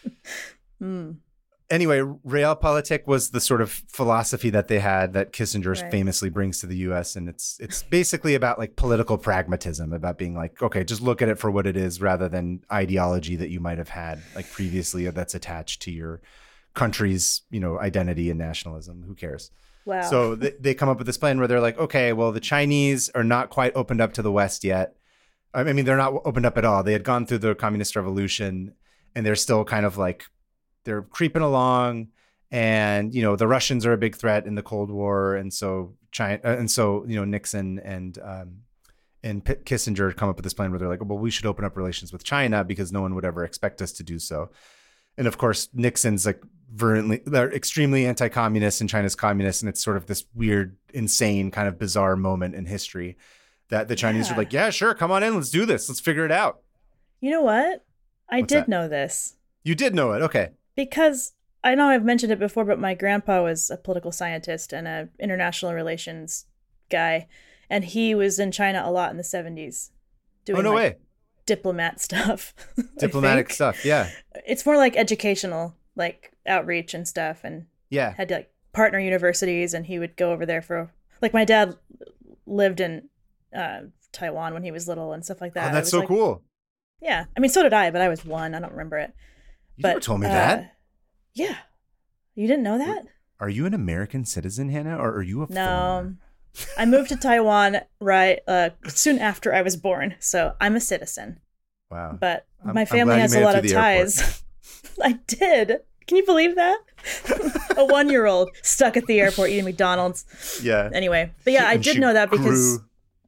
Anyway, realpolitik was the sort of philosophy that they had that Kissinger famously brings to the U.S. And it's basically about like political pragmatism, about being like, okay, just look at it for what it is rather than ideology that you might have had like previously that's attached to your country's, identity and nationalism. Who cares? Wow. So they come up with this plan where they're like, okay, well, the Chinese are not quite opened up to the West yet. I mean, they're not opened up at all. They had gone through the Communist Revolution and they're still kind of like, they're creeping along, and the Russians are a big threat in the Cold War, and so Nixon and Kissinger come up with this plan where they're like, well, we should open up relations with China because no one would ever expect us to do so. And of course, Nixon's like they're extremely anti-communist and China's communist, and it's sort of this weird, insane, kind of bizarre moment in history that the Chinese are like, yeah, sure, come on in, let's do this, let's figure it out. You know what? I What's did that? know this. You did know it, okay. Because I know I've mentioned it before, but my grandpa was a political scientist and an international relations guy, and he was in China a lot in the 70s doing diplomat stuff. Diplomatic stuff, yeah. It's more like educational, like outreach and stuff, and had like partner universities, and he would go over there for like my dad lived in Taiwan when he was little and stuff like that. Oh, that's so cool. Yeah, I mean, so did I, but I was 1. I don't remember it. You never told me that. Yeah. You didn't know that? Are you an American citizen, Hannah, or are you a foreigner? I moved to Taiwan soon after I was born, so I'm a citizen. Wow. But my family has a lot of ties. I did. Can you believe that? A 1-year-old stuck at the airport eating McDonald's. Yeah. Anyway, but yeah, I did know that because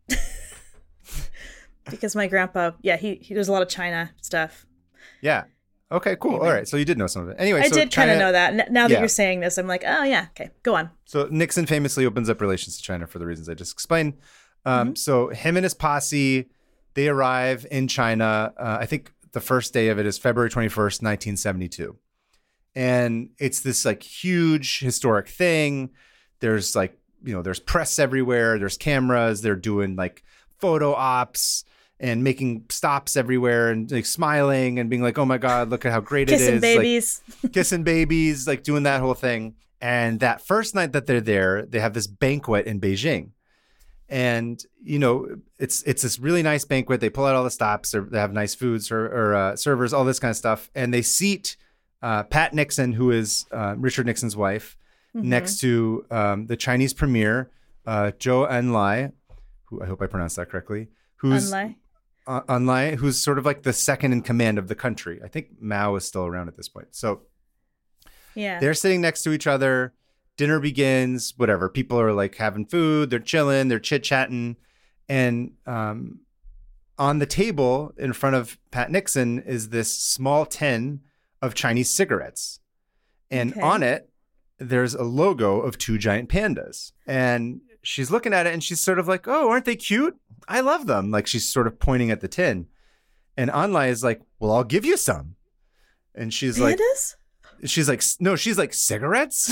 because my grandpa, he does a lot of China stuff. Yeah. Okay, cool. Anyway. All right. So you did know some of it. Anyway, I did kind of know that. Now that you're saying this, I'm like, oh, yeah. Okay, go on. So Nixon famously opens up relations to China for the reasons I just explained. So him and his posse, they arrive in China. I think the first day of it is February 21st, 1972. And it's this like huge historic thing. There's like, there's press everywhere. There's cameras. They're doing like photo ops and making stops everywhere and like smiling and being like, oh my God, look at how great it is. Kissing babies. Like, kissing babies, like doing that whole thing. And that first night that they're there, they have this banquet in Beijing. And, it's this really nice banquet. They pull out all the stops. They have nice foods or servers, all this kind of stuff. And they seat Pat Nixon, who is Richard Nixon's wife, next to the Chinese premier, Zhou Enlai, who I hope I pronounced that correctly, who's who's sort of like the second in command of the country. I think Mao is still around at this point. So they're sitting next to each other. Dinner begins, whatever. People are like having food. They're chilling. They're chit-chatting. And on the table in front of Pat Nixon is this small tin of Chinese cigarettes. And on it, there's a logo of 2 giant pandas. And she's looking at it and she's sort of like, oh, aren't they cute? I love them. Like she's sort of pointing at the tin. And Anlai is like, well, I'll give you some. And she's pandas? She's like, cigarettes?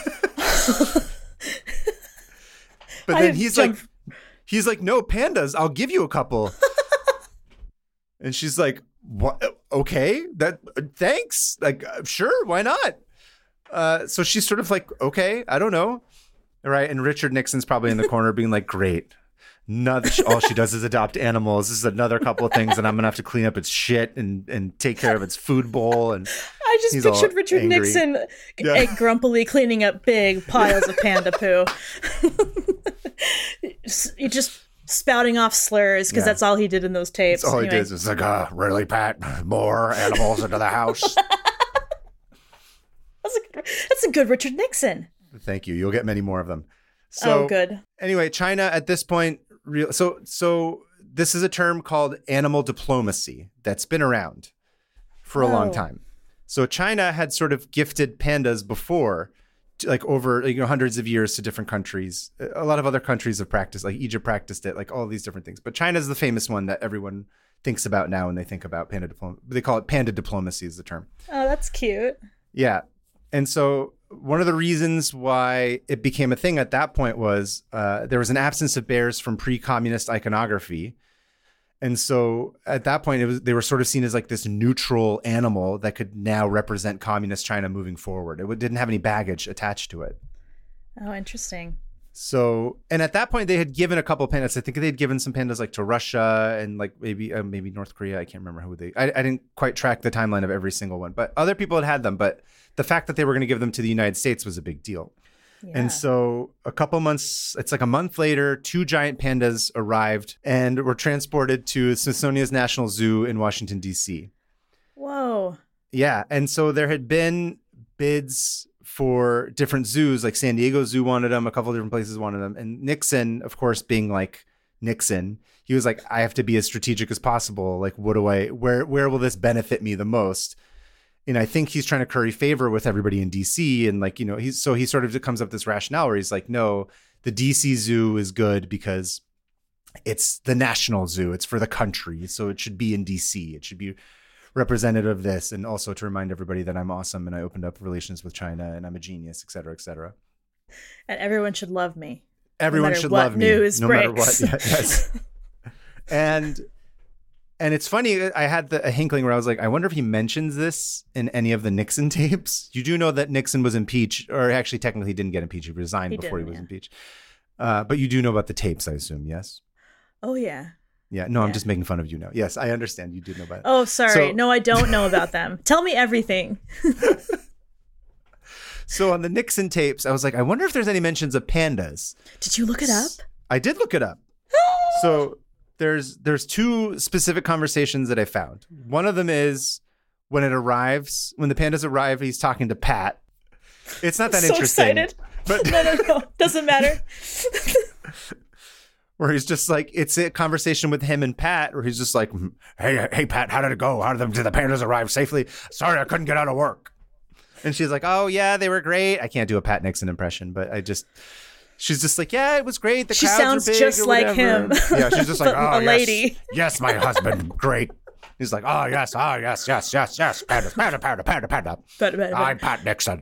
But then he's like, no, pandas, I'll give you a couple. And she's like, what? Okay, thanks. Like, sure, why not? So she's sort of like, okay, I don't know. Right. And Richard Nixon's probably in the corner being like, great. All she does is adopt animals. This is another couple of things, and I'm gonna have to clean up its shit and take care of its food bowl. And I just pictured Richard Nixon grumpily cleaning up big piles of panda poo. Just spouting off slurs because that's all he did in those tapes. That's all he did. It's like, really, Pat? More animals into the house? That's a good Richard Nixon. Thank you. You'll get many more of them. So, good. Anyway, China at this point, so this is a term called animal diplomacy that's been around for a long time. So China had sort of gifted pandas before, like over hundreds of years to different countries. A lot of other countries have practiced, like Egypt practiced it, like all these different things. But China's the famous one that everyone thinks about now when they think about panda diplomacy. They call it panda diplomacy is the term. Oh, that's cute. Yeah. And so one of the reasons why it became a thing at that point was there was an absence of bears from pre-communist iconography. And so at that point, they were sort of seen as like this neutral animal that could now represent communist China moving forward. It didn't have any baggage attached to it. Oh, interesting. So, and at that point, they had given a couple of pandas. I think they had given some pandas like to Russia and like maybe North Korea. I can't remember who I didn't quite track the timeline of every single one, but other people had them. But the fact that they were going to give them to the United States was a big deal. Yeah. And so a couple months, it's like a month later, 2 giant pandas arrived and were transported to Smithsonian's National Zoo in Washington, D.C. Whoa. Yeah. And so there had been bids for different zoos, like San Diego Zoo wanted them, a couple of different places wanted them. And Nixon, of course, being like Nixon, he was like, I have to be as strategic as possible. Like, where will this benefit me the most? And I think he's trying to curry favor with everybody in DC. And like, he sort of comes up with this rationale where he's like, no, the DC Zoo is good because it's the national zoo. It's for the country. So it should be in DC. It should be representative of this. And also to remind everybody that I'm awesome and I opened up relations with China and I'm a genius, et cetera, et cetera. And everyone should love me. Everyone should love me. No matter what. Yeah, yes. And it's funny, I had a inkling where I was like, I wonder if he mentions this in any of the Nixon tapes. You do know that Nixon was impeached, or actually technically he didn't get impeached. He resigned before he was impeached. But you do know about the tapes, I assume, yes? Oh, yeah. Yeah, no, I'm just making fun of you now. Yes, I understand. You do know about it. Oh, sorry. No, I don't know about them. Tell me everything. So on the Nixon tapes, I was like, I wonder if there's any mentions of pandas. Did you look it up? I did look it up. So there's 2 specific conversations that I found. One of them is when the pandas arrive, he's talking to Pat. It's not that interesting. Excited. But no. Doesn't matter. Where he's just like, it's a conversation with him and Pat, where he's just like, hey, Pat, how did it go? Did the pandas arrive safely? Sorry, I couldn't get out of work. And she's like, oh, yeah, they were great. I can't do a Pat Nixon impression, but she's just like, yeah, it was great. The crowds sounds are big just or like whatever. him. Yeah, she's just like, oh, a lady. Yes, my husband, great. He's like, oh, yes, panda. I'm Pat Nixon.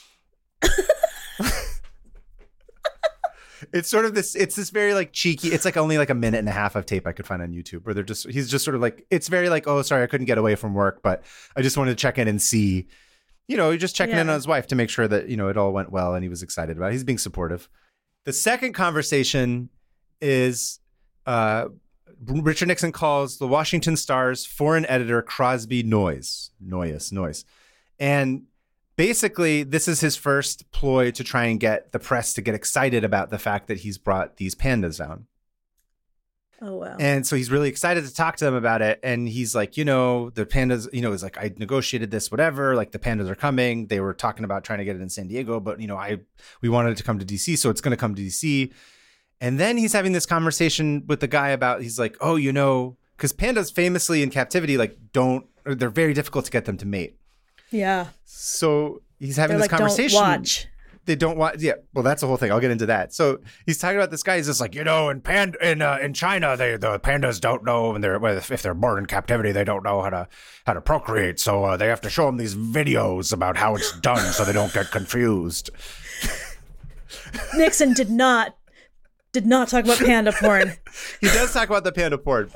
It's sort of this very like cheeky, it's like only like a minute and a half of tape I could find on YouTube where he's just sort of like, it's very like, oh, sorry, I couldn't get away from work, but I just wanted to check in and see, he's just checking in on his wife to make sure that, it all went well and he was excited about it. He's being supportive. The second conversation is Richard Nixon calls the Washington Star's foreign editor Crosby Noyes. And basically, this is his first ploy to try and get the press to get excited about the fact that he's brought these pandas down. Oh, wow. And so he's really excited to talk to them about it. And he's like, the pandas, is like, I negotiated this, whatever, like the pandas are coming. They were talking about trying to get it in San Diego, but, we wanted it to come to DC. So it's going to come to DC. And then he's having this conversation with the guy about, he's like, oh, because pandas famously in captivity, like they're very difficult to get them to mate. Yeah. So he's having this conversation. Don't watch. They don't watch. Yeah. Well, that's the whole thing. I'll get into that. So he's talking about this guy. He's just like, in China, the pandas don't know, and if they're born in captivity, they don't know how to procreate. So they have to show them these videos about how it's done, so they don't get confused. Nixon did not talk about panda porn. He does talk about the panda porn.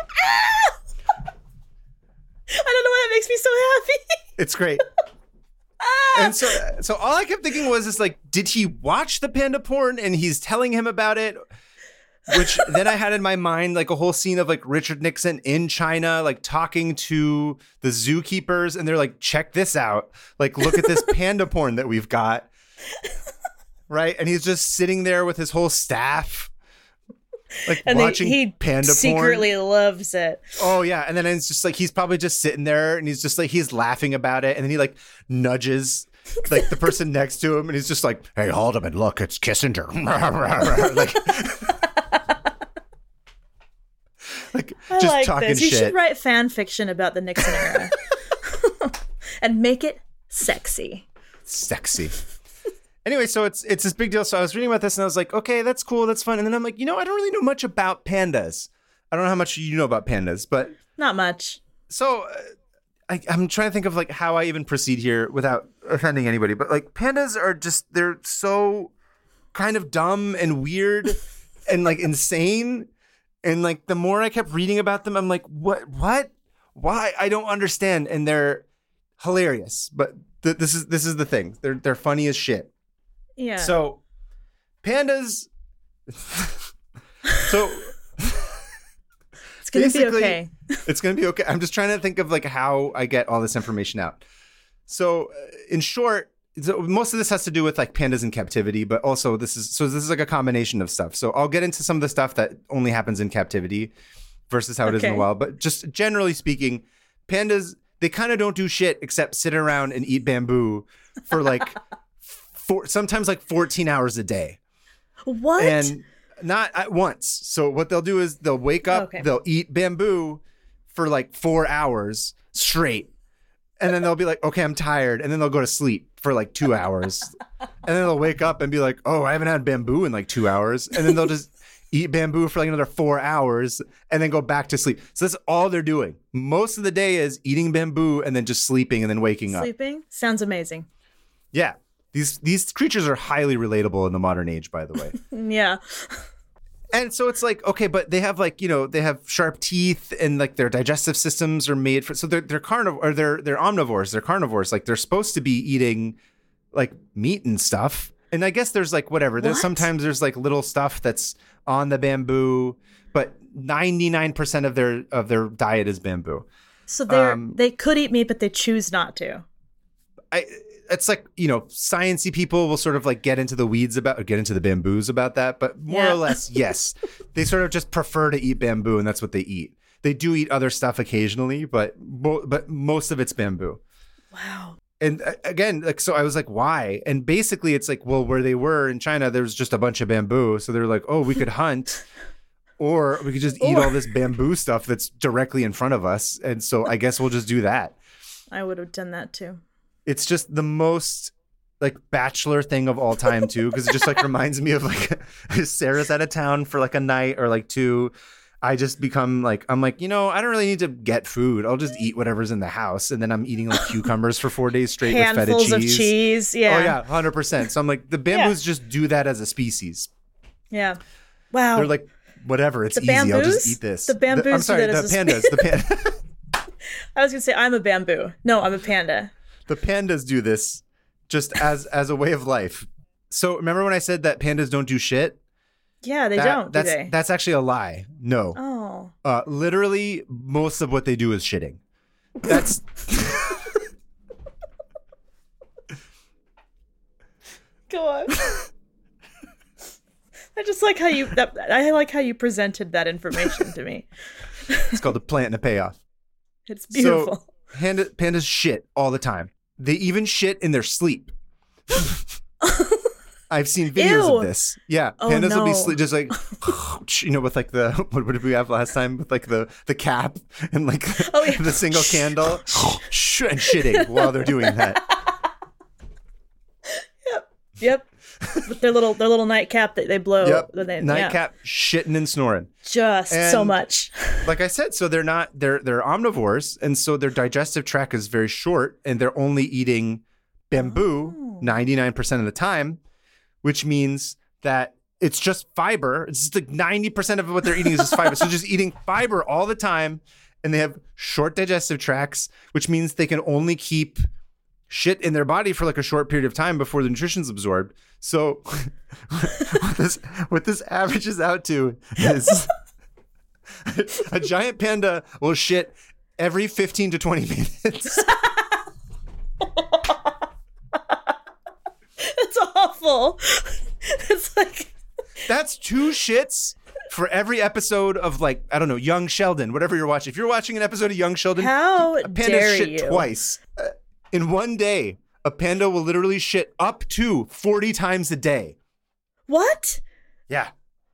I don't know why that makes me so happy. It's great. And so all I kept thinking was, is like, did he watch the panda porn and he's telling him about it? Which then I had in my mind like a whole scene of like Richard Nixon in China, like talking to the zookeepers, and they're like, check this out. Like, look at this panda porn that we've got. Right. And he's just sitting there with his whole staff, like and watching he panda secretly porn. loves it. Oh, yeah. And then it's just like, he's probably just sitting there and he's just like, he's laughing about it. And then he like nudges like the person next to him and he's just like, hey, Haldeman, look, it's Kissinger. Like, like I just like talking this. shit. You should write fan fiction about the Nixon era and make it sexy. Sexy. Anyway, so it's this big deal. So I was reading about this and I was like, okay, that's cool. That's fun. And then I'm like, I don't really know much about pandas. I don't know how much you know about pandas, but not much. So I'm trying to think of like how I even proceed here without offending anybody. But like pandas are just, they're so kind of dumb and weird and like insane. And like the more I kept reading about them, I'm like, what? Why? I don't understand. And they're hilarious. But this is the thing. They're funny as shit. Yeah. So pandas. So it's gonna be okay. It's gonna be okay. I'm just trying to think of like how I get all this information out. So in short, most of this has to do with like pandas in captivity, but also this is like a combination of stuff. So I'll get into some of the stuff that only happens in captivity versus how it is in the wild. But just generally speaking, pandas, they kind of don't do shit except sit around and eat bamboo for like sometimes like 14 hours a day. What? And not at once. So what they'll do is they'll wake up, they'll eat bamboo for like 4 hours straight. And then they'll be like, okay, I'm tired. And then they'll go to sleep for like 2 hours. And then they'll wake up and be like, oh, I haven't had bamboo in like 2 hours. And then they'll just eat bamboo for like another 4 hours and then go back to sleep. So that's all they're doing. Most of the day is eating bamboo and then just sleeping and then waking up. Sleeping? Sounds amazing. Yeah. These creatures are highly relatable in the modern age, by the way. Yeah. And so it's like, okay, but they have like, they have sharp teeth and like their digestive systems are made for, so they're carnivore, or they're omnivores, they're carnivores. Like they're supposed to be eating like meat and stuff. And I guess there's like whatever. There's sometimes there's like little stuff that's on the bamboo, but 99% of their diet is bamboo. So they could eat meat, but they choose not to. It's like, sciencey people will sort of like get into the bamboos about that. But more or less, yes, they sort of just prefer to eat bamboo and that's what they eat. They do eat other stuff occasionally, but most of it's bamboo. Wow. And again, like, so I was like, why? And basically it's like, well, where they were in China, there was just a bunch of bamboo. So they're like, oh, we could hunt or we could just eat all this bamboo stuff that's directly in front of us. And so I guess we'll just do that. I would have done that too. It's just the most like bachelor thing of all time too, because it just like reminds me of like Sarah's out of town for like a night or like two. I just become like, I'm like, I don't really need to get food. I'll just eat whatever's in the house. And then I'm eating like cucumbers for 4 days straight with feta cheese. Handfuls of cheese. Yeah. Oh yeah, 100%. So I'm like, the bamboos just do that as a species. Yeah. Wow. They're like, whatever, it's easy. Bamboos? I'll just eat this. The bamboos. I'm sorry, the pandas. The pandas. I was gonna say I'm a bamboo. No, I'm a panda. The pandas do this just as a way of life. So remember when I said that pandas don't do shit? Yeah, they don't. Do they? That's actually a lie. No. Oh. Literally, most of what they do is shitting. That's. Go on. I just like how you presented that information to me. It's called a plant and a payoff. It's beautiful. So, pandas shit all the time. They even shit in their sleep. I've seen videos of this. Yeah, pandas will be just like, with like the what did we have last time with like the cap and like the single candle and shitting while they're doing that. Yep. With their little nightcap that they blow. Yep. Nightcap, shitting and snoring. And so much. Like I said, so they're omnivores, and so their digestive tract is very short, and they're only eating bamboo 99% of the time, which means that it's just fiber. It's just like 90% of what they're eating is just fiber. So just eating fiber all the time, and they have short digestive tracts, which means they can only keep shit in their body for like a short period of time before the nutrition's absorbed. So what this averages out to is a giant panda will shit every 15 to 20 minutes. That's awful. It's like that's 2 shits for every episode of, like, I don't know, Young Sheldon, whatever you're watching. If you're watching an episode of Young Sheldon, how a panda dare shit you? Twice. In one day, a panda will literally shit up to 40 times a day. What? Yeah.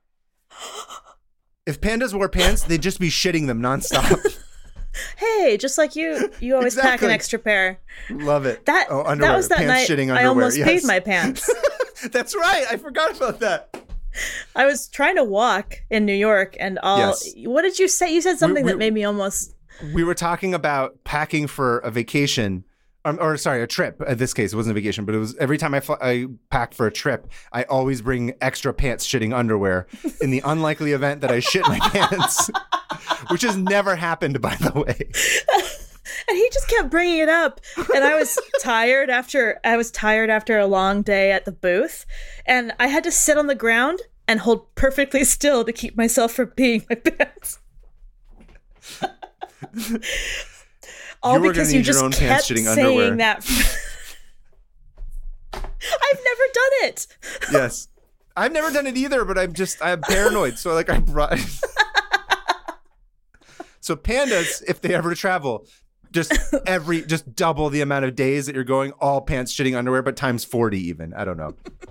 If pandas wore pants, they'd just be shitting them nonstop. Hey, just like you always pack an extra pair. Love it. Underwear. That was that pants night shitting underwear. I almost yes. peed my pants. That's right. I forgot about that. I was trying to walk in New York and what did you say? You said something that made me almost... We were talking about packing for a vacation, a trip. In this case, it wasn't a vacation, but it was every time I packed for a trip, I always bring extra pants shitting underwear in the unlikely event that I shit my pants, which has never happened, by the way. And he just kept bringing it up, and I was tired after a long day at the booth, and I had to sit on the ground and hold perfectly still to keep myself from peeing my pants. All because you just kept saying underwear. That. I've never done it. Yes, I've never done it either, but I'm paranoid, so like I brought. So pandas, if they ever travel, just double the amount of days that you're going, all pants shitting underwear, but times 40 even. I don't know.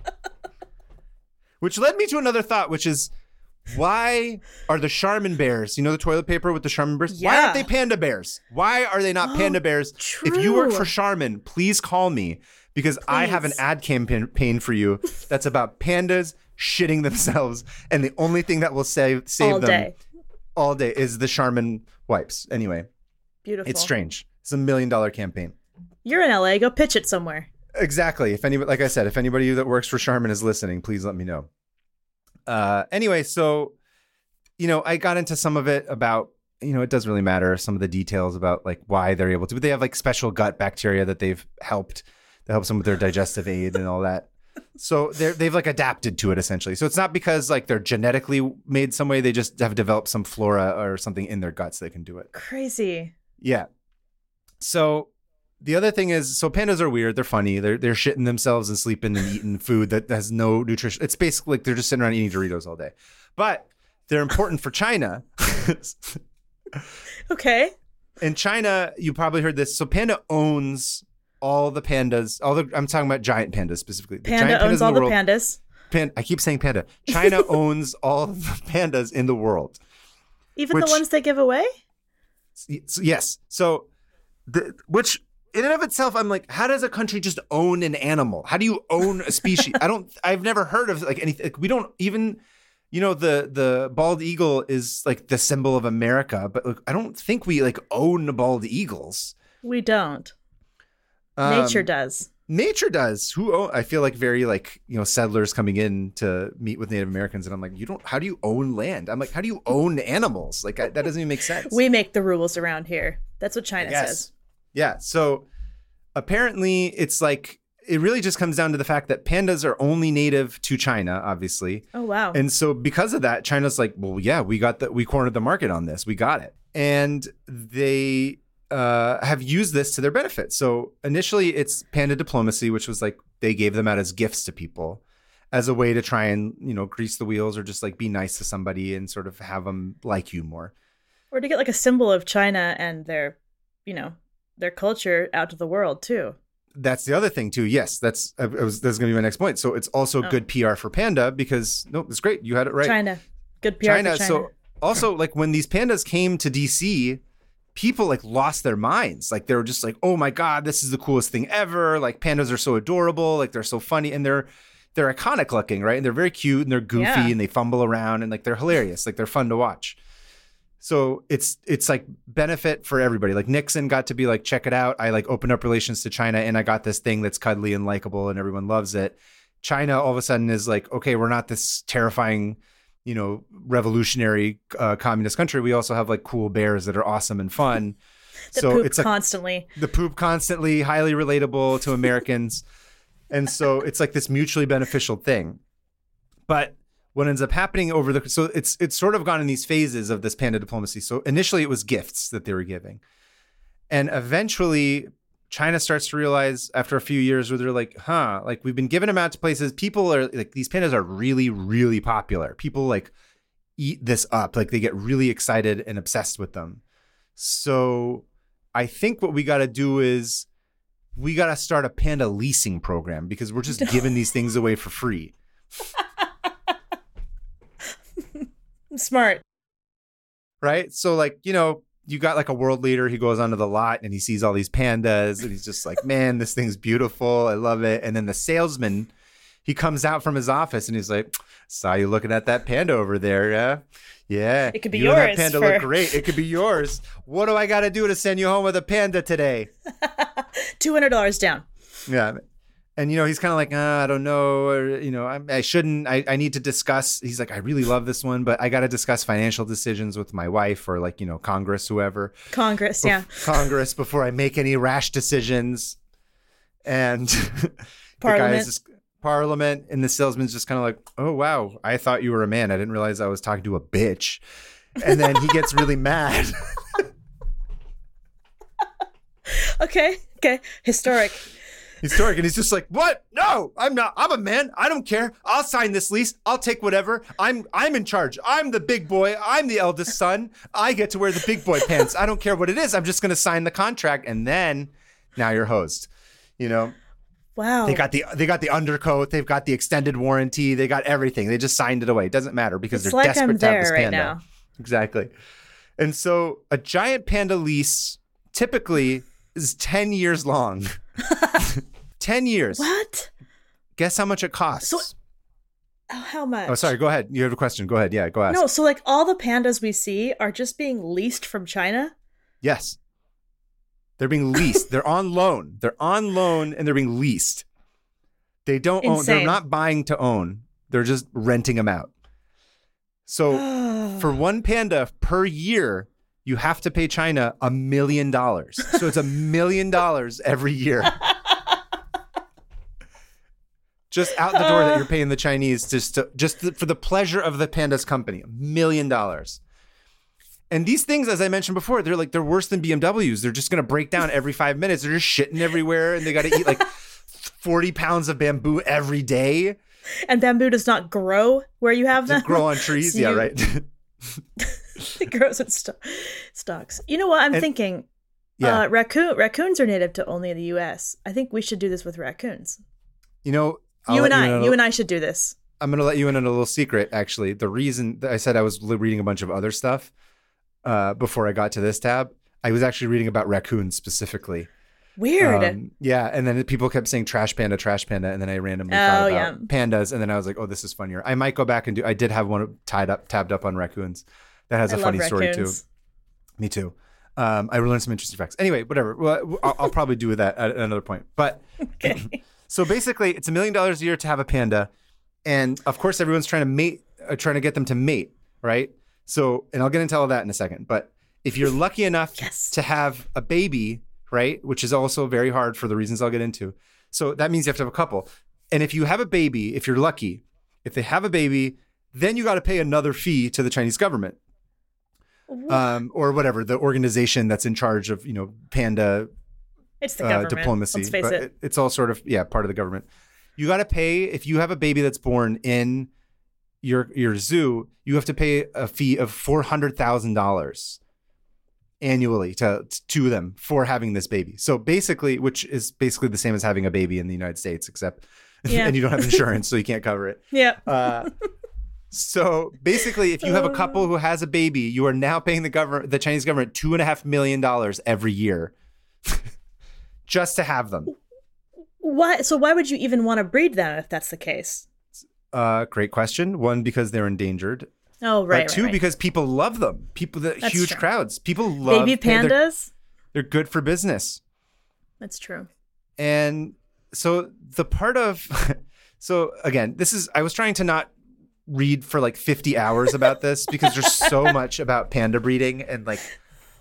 Which led me to another thought, which is, why are the Charmin bears, the toilet paper with the Charmin bears? Yeah. Why aren't they panda bears? Why are they not panda bears? True. If you work for Charmin, please call me, because I have an ad campaign for you that's about pandas shitting themselves, and the only thing that will save them all day is the Charmin wipes. Anyway. Beautiful. It's strange. It's $1 million campaign. You're in LA. Go pitch it somewhere. Exactly. If anybody that works for Charmin is listening, please let me know. Anyway, so, I got into some of it about, it doesn't really matter, some of the details about like why they're able to, but they have like special gut bacteria that they've helped to help them with their digestive aid and all that. So they've like adapted to it essentially. So it's not because like they're genetically made some way. They just have developed some flora or something in their guts that can do it. Crazy. Yeah. So the other thing is, so pandas are weird. They're funny. They're shitting themselves and sleeping and eating food that has no nutrition. It's basically like they're just sitting around eating Doritos all day. But they're important for China. Okay. In China, you probably heard this. So Panda owns all the pandas. I'm talking about giant pandas specifically. Panda owns all the pandas. I keep saying panda. China owns all the pandas in the world. Even the ones they give away? Yes. So, which in and of itself, I'm like, how does a country just own an animal? How do you own a species? I've never heard of like anything. Like, we don't even, the bald eagle is like the symbol of America, but like, I don't think we like own bald eagles. We don't. Nature does. Nature does. I feel like very like, settlers coming in to meet with Native Americans. And I'm like, how do you own land? I'm like, how do you own animals? Like, that doesn't even make sense. We make the rules around here. That's what China says. Yeah. So apparently it's like, it really just comes down to the fact that pandas are only native to China, obviously. Oh, wow. And so because of that, China's like, well, yeah, we cornered the market on this. We got it. And they have used this to their benefit. So initially it's panda diplomacy, which was like they gave them out as gifts to people as a way to try and, grease the wheels or just like be nice to somebody and sort of have them like you more. Or to get like a symbol of China and their culture out to the world too. That's the other thing too. Yes, that's going to be my next point. So it's also good PR for Panda because it's great. You had it right. China, good PR for China. So also like when these pandas came to DC, people like lost their minds. Like they were just like, oh my God, this is the coolest thing ever. Like pandas are so adorable. Like they're so funny and they're iconic looking, right? And they're very cute and they're goofy and they fumble around and like they're hilarious. Like they're fun to watch. So it's like benefit for everybody. Like Nixon got to be like, check it out. I like opened up relations to China and I got this thing that's cuddly and likable and everyone loves it. China all of a sudden is like, okay, we're not this terrifying, revolutionary communist country. We also have like cool bears that are awesome and fun. So poop constantly. The poop constantly, highly relatable to Americans. And so it's like this mutually beneficial thing. But what ends up happening so it's sort of gone in these phases of this panda diplomacy. So initially it was gifts that they were giving. And eventually China starts to realize after a few years where they're like, like we've been giving them out to places. People are like, these pandas are really, really popular. People like eat this up. Like they get really excited and obsessed with them. So I think what we got to do is we got to start a panda leasing program because we're just giving these things away for free. Smart. Right? So like, you got like a world leader. He goes onto the lot and he sees all these pandas and he's just like, man, this thing's beautiful. I love it. And then the salesman, he comes out from his office and he's like, saw you looking at that panda over there. Yeah. Yeah. It could be you yours. That panda look great. It could be yours. What do I got to do to send you home with a panda today? $200 down. Yeah. And, he's kind of like, I don't know, or, I shouldn't, I need to discuss. He's like, I really love this one, but I got to discuss financial decisions with my wife or like, Congress, whoever. Congress before I make any rash decisions. And Parliament. And the salesman's just kind of like, oh, wow, I thought you were a man. I didn't realize I was talking to a bitch. And then he gets really mad. Okay. Historic. And he's just like, what? No, I'm not. I'm a man. I don't care. I'll sign this lease. I'll take whatever. I'm in charge. I'm the big boy. I'm the eldest son. I get to wear the big boy pants. I don't care what it is. I'm just going to sign the contract. And then now you're host, Wow. They got the undercoat. They've got the extended warranty. They got everything. They just signed it away. It doesn't matter because they're desperate to have this panda. Now. Exactly. And so a giant panda lease typically is 10 years long. 10 years. What? Guess how much it costs? So, how much? Oh, sorry. Go ahead. You have a question. Go ahead. Yeah, go ask. No, so like all the pandas we see are just being leased from China? Yes. They're being leased. They're on loan. They're on loan and they're being leased. They don't own. They're not buying to own. They're just renting them out. So for one panda per year, you have to pay China $1 million. So it's $1 million every year. Just out the door that you're paying the Chinese for the pleasure of the panda's company. $1 million. And these things, as I mentioned before, they're worse than BMWs. They're just going to break down every 5 minutes. They're just shitting everywhere and they got to eat like 40 pounds of bamboo every day. And bamboo does not grow where you have them. They grow on trees. So yeah, right. It grows in stalks. You know what I'm thinking? Yeah. Raccoons are native to only the U.S. I think we should do this with raccoons. You and I should do this. I'm going to let you in on a little secret, actually. The reason that I said I was reading a bunch of other stuff before I got to this tab, I was actually reading about raccoons specifically. Weird. Yeah, and then people kept saying trash panda, and then I randomly thought about pandas, and then I was like, oh, this is funnier. I might go back and I did have one tabbed up on raccoons. That has a funny story too. Me too. I learned some interesting facts. Anyway, whatever. Well, I'll probably do that at another point. But so basically, it's $1 million a year to have a panda, and of course, everyone's trying to get them to mate, right? So, and I'll get into all that in a second. But if you're lucky enough to have a baby, right, which is also very hard for the reasons I'll get into, so that means you have to have a couple. And if you have a baby, if you're lucky, if they have a baby, then you got to pay another fee to the Chinese government. Or whatever, the organization that's in charge of, panda it's the government. Diplomacy. Let's face it. It's all sort of, part of the government. You got to pay, if you have a baby that's born in your zoo, you have to pay a fee of $400,000 annually to them for having this baby. So basically, which is basically the same as having a baby in the United States, except, and you don't have insurance, so you can't cover it. Yeah. So basically, if you have a couple who has a baby, you are now paying the Chinese government $2.5 million every year just to have them. Why? So why would you even want to breed them if that's the case? Great question. One, because they're endangered. Oh, right. But two, because people love them. That's huge true. Crowds. People love baby pandas. They're good for business. That's true. And so the part of, so again, I was trying to not read for like 50 hours about this because there's so much about panda breeding and like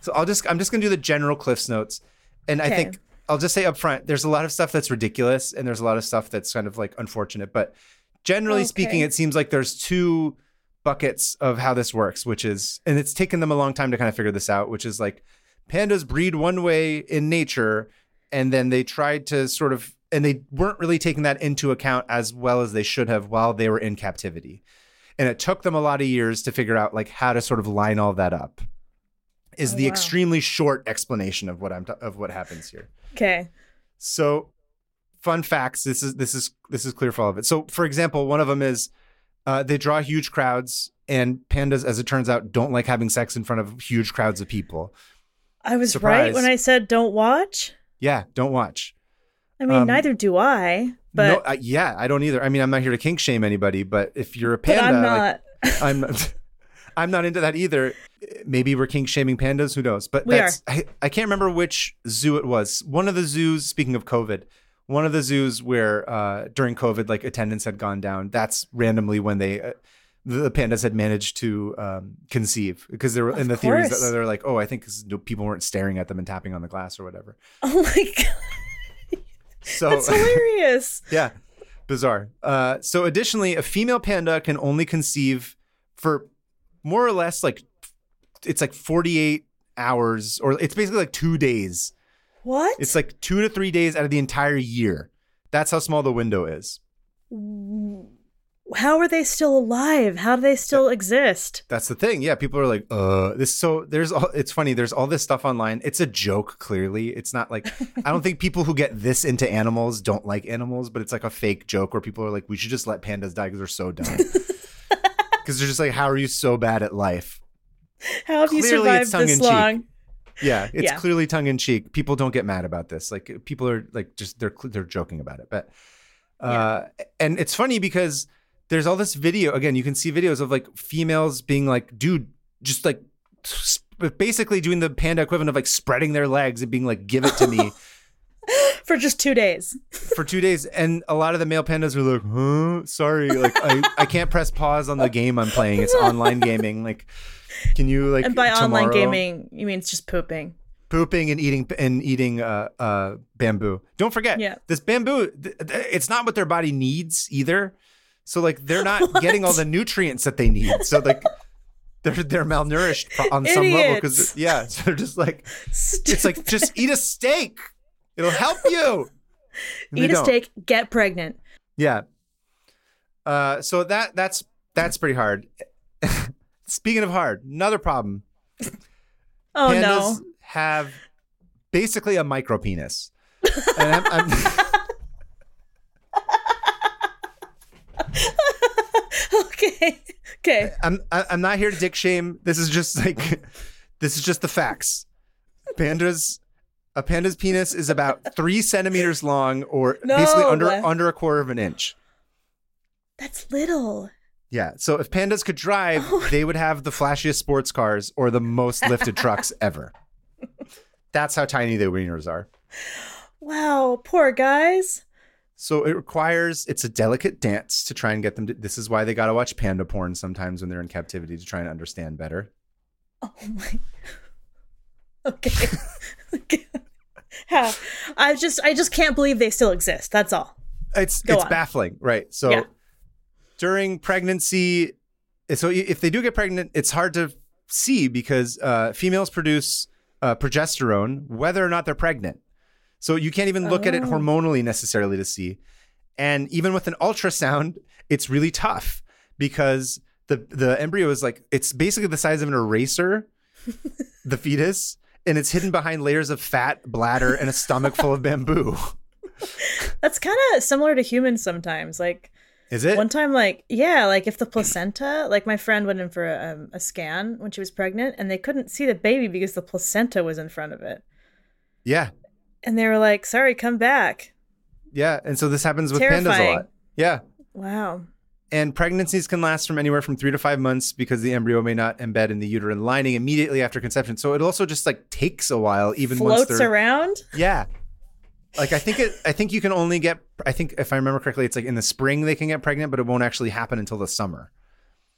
So I'm just gonna do the general Cliff's Notes, and I think I'll just say up front, there's a lot of stuff that's ridiculous, and there's a lot of stuff that's kind of like unfortunate. But generally speaking, it seems like there's two buckets of how this works, which is, and it's taken them a long time to kind of figure this out, which is like pandas breed one way in nature, and then they tried to sort of, and they weren't really taking that into account as well as they should have while they were in captivity. And it took them a lot of years to figure out like how to sort of line all that up. Is the extremely short explanation of what happens here. Okay. So, fun facts. This is clear for all of it. So, for example, one of them is they draw huge crowds, and pandas, as it turns out, don't like having sex in front of huge crowds of people. I was right when I said don't watch. Yeah, don't watch. I mean, neither do I. But no, yeah, I don't either. I mean, I'm not here to kink shame anybody, but if you're a panda, but I'm not. Like, I'm not. I'm not into that either. Maybe we're kink shaming pandas. Who knows? But I can't remember which zoo it was. One of the zoos, speaking of COVID, one of the zoos where during COVID, like attendance had gone down. That's randomly when the pandas had managed to conceive, because there were in the theories that they're like, oh, I think people weren't staring at them and tapping on the glass or whatever. Oh my God. So that's hilarious. Yeah. Bizarre. So additionally, a female panda can only conceive for more or less like, it's like 48 hours, or it's basically like 2 days. What? It's like 2 to 3 days out of the entire year. That's how small the window is. How are they still alive? How do they still exist? That's the thing. Yeah, people are like, it's funny. There's all this stuff online. It's a joke, clearly. It's not like, I don't think people who get this into animals don't like animals, but it's like a fake joke where people are like, we should just let pandas die because they're so dumb. Because they're just like, how are you so bad at life? How have you survived this long? Yeah, it's clearly tongue in cheek. People don't get mad about this. Like, people are like, just they're joking about it. But and it's funny because there's all this video. Again, you can see videos of like females being like, dude, just like basically doing the panda equivalent of like spreading their legs and being like, give it to me. For just 2 days. For 2 days. And a lot of the male pandas are like, huh? Sorry. Like, I can't press pause on the game I'm playing. It's online gaming. Like, can you like, and by online gaming, you mean it's just pooping. Pooping and eating bamboo. Don't forget, this bamboo, it's not what their body needs either. So like, they're not getting all the nutrients that they need. So like, they're malnourished on some level. Because so they're just like, it's like, just eat a steak. It'll help you. Eat a steak, get pregnant. Yeah. So that's pretty hard. Speaking of hard, another problem. Oh, pandas have basically a micro penis. And I'm Okay. I'm not here to dick shame. This is just the facts. A panda's penis is about 3 centimeters long, or basically under a quarter of an inch. That's little. Yeah. So if pandas could drive, they would have the flashiest sports cars or the most lifted trucks ever. That's how tiny their wieners are. Wow. Poor guys. So it's a delicate dance to try and get them to, this is why they got to watch panda porn sometimes when they're in captivity, to try and understand better. Oh my. Okay. I just can't believe they still exist. That's all. It's baffling, right? So during pregnancy, so if they do get pregnant, it's hard to see because females produce progesterone whether or not they're pregnant. So you can't even look at it hormonally necessarily to see. And even with an ultrasound, it's really tough because the embryo is like, it's basically the size of an eraser, the fetus. And it's hidden behind layers of fat, bladder, and a stomach full of bamboo. That's kind of similar to humans sometimes. Like, is it? One time, like if the placenta, like my friend went in for a scan when she was pregnant, and they couldn't see the baby because the placenta was in front of it. Yeah. And they were like, sorry, come back. Yeah. And so this happens with pandas a lot. Yeah. Wow. And pregnancies can last from anywhere from 3 to 5 months because the embryo may not embed in the uterine lining immediately after conception. So it also just like takes a while, even once floats around. Yeah. Like I think you can only get, if I remember correctly, it's like in the spring they can get pregnant, but it won't actually happen until the summer.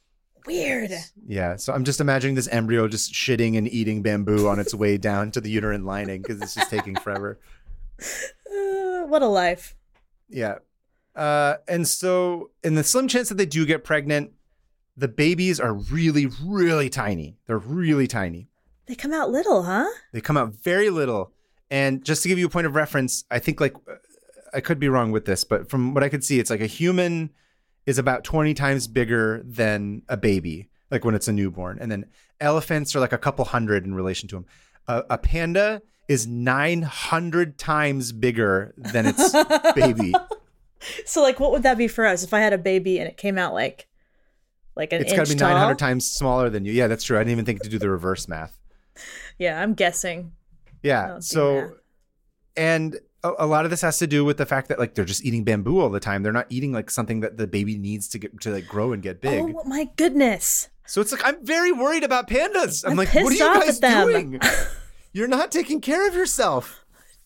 Weird. Yeah. So I'm just imagining this embryo just shitting and eating bamboo on its way down to the uterine lining because it's just taking forever. What a life. Yeah. And so in the slim chance that they do get pregnant, the babies are really, really tiny. They're really tiny. They come out little, huh? They come out very little. And just to give you a point of reference, I think like I could be wrong with this, but from what I could see, it's like a human is about 20 times bigger than a baby, like when it's a newborn. And then elephants are like a couple hundred in relation to them. A panda is 900 times bigger than its baby. So like, what would that be for us if I had a baby and it came out like an inch tall? It's got to be 900 times smaller than you. Yeah, that's true. I didn't even think to do the reverse math. Yeah, I'm guessing. Yeah. So, and a lot of this has to do with the fact that like they're just eating bamboo all the time. They're not eating like something that the baby needs to get to like grow and get big. Oh my goodness. So it's like, I'm very worried about pandas. I'm like, what are you guys doing? You're not taking care of yourself.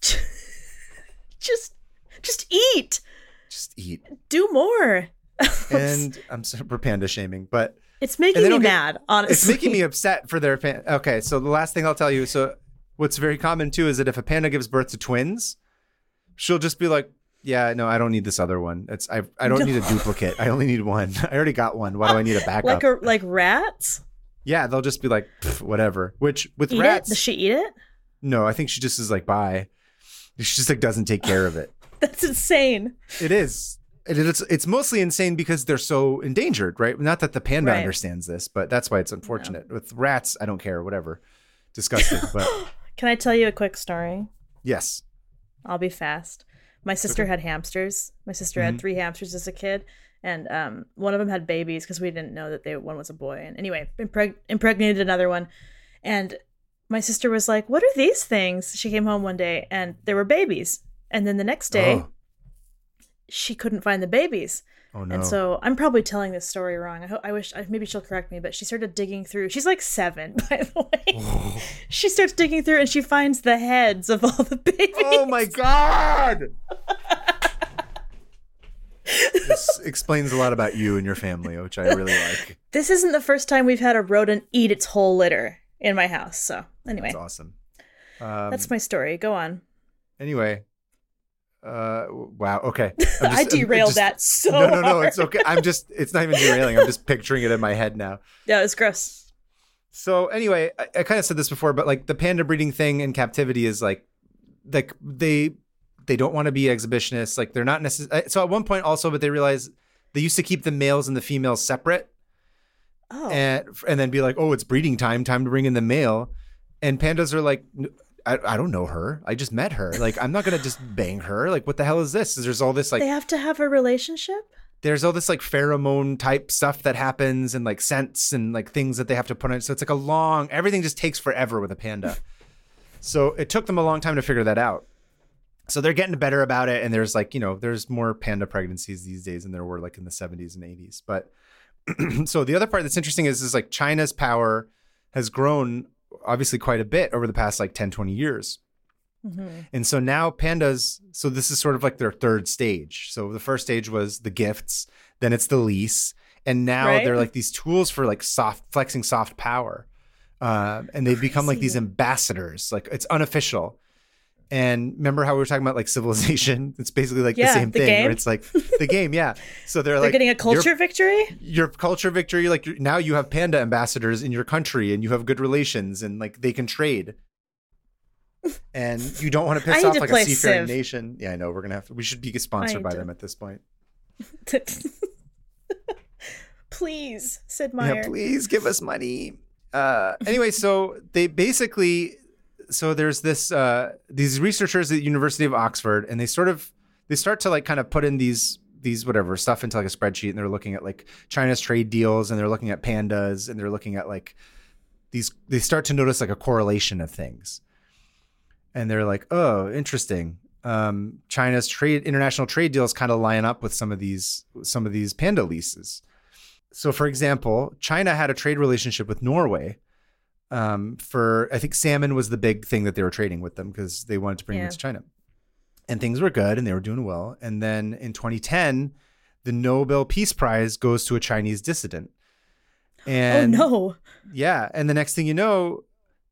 Just eat. Just eat. Do more. And I'm sorry for panda shaming, but it's making me mad, honestly. It's making me upset for their panda. Okay, so the last thing I'll tell you. So what's very common too is that if a panda gives birth to twins, she'll just be like, yeah, no, I don't need this other one. I don't need a duplicate. I only need one. I already got one. Why do I need a backup? Like rats? Yeah, they'll just be like, whatever. Which with eat rats, does she eat it? No, I think she just is like, bye. She just like doesn't take care of it. That's insane. It is. It's mostly insane because they're so endangered, right? Not that the panda understands this, but that's why it's unfortunate. No. With rats, I don't care, whatever. Disgusting. But can I tell you a quick story? Yes. I'll be fast. My sister had hamsters. My sister had 3 hamsters as a kid, and one of them had babies because we didn't know that one was a boy. And anyway, impregnated another one, and my sister was like, "What are these things?" She came home one day and there were babies, and then the next day, she couldn't find the babies. Oh no! And so I'm probably telling this story wrong. I wish maybe she'll correct me, but she started digging through. She's like 7, by the way. She starts digging through and she finds the heads of all the babies. Oh my God! This explains a lot about you and your family, which I really like. This isn't the first time we've had a rodent eat its whole litter in my house. So anyway, that's awesome. That's my story. Go on. Anyway. Wow. Okay. I derailed that so No, hard. it's okay. It's not even derailing. I'm just picturing it in my head now. Yeah, it's gross. So anyway, I kind of said this before, but like the panda breeding thing in captivity is like they don't want to be exhibitionists. Like they're not necessarily. So at one point also, but they realized they used to keep the males and the females separate. Oh. And then be like, oh, it's breeding time to bring in the male. And pandas are like, I don't know her. I just met her. Like, I'm not going to just bang her. Like, what the hell is this? There's all this like... They have to have a relationship? There's all this like pheromone type stuff that happens and like scents and like things that they have to put on. So it's like everything just takes forever with a panda. So it took them a long time to figure that out. So they're getting better about it. And there's like, there's more panda pregnancies these days than there were like in the 70s and 80s. But so the other part that's interesting is like China's power has grown obviously quite a bit over the past like 10, 20 years. Mm-hmm. And so now pandas, so this is sort of like their third stage. So the first stage was the gifts, then it's the lease. And now they're like these tools for like flexing soft power. And they've become like these ambassadors, like it's unofficial. And remember how we were talking about like civilization? It's basically like the same thing. Game? Where it's like the game. Yeah. So they're getting a culture victory. Your culture victory. Like now you have panda ambassadors in your country and you have good relations and like they can trade. And you don't want to piss off like a seafaring nation. Yeah, I know. We should be sponsored by them at this point. Please, Sid Meier. Yeah, please give us money. Anyway, so they basically... So there's these researchers at the University of Oxford, and they start to like kind of put in these whatever stuff into like a spreadsheet, and they're looking at like China's trade deals, and they're looking at pandas, and they're looking at like they start to notice like a correlation of things, and they're like, oh, interesting. China's international trade deals kind of line up with some of these panda leases. So for example, China had a trade relationship with Norway. I think salmon was the big thing that they were trading with them because they wanted to bring it to China, and things were good and they were doing well. And then in 2010, the Nobel Peace Prize goes to a Chinese dissident. Oh And no. yeah, and the next thing you know,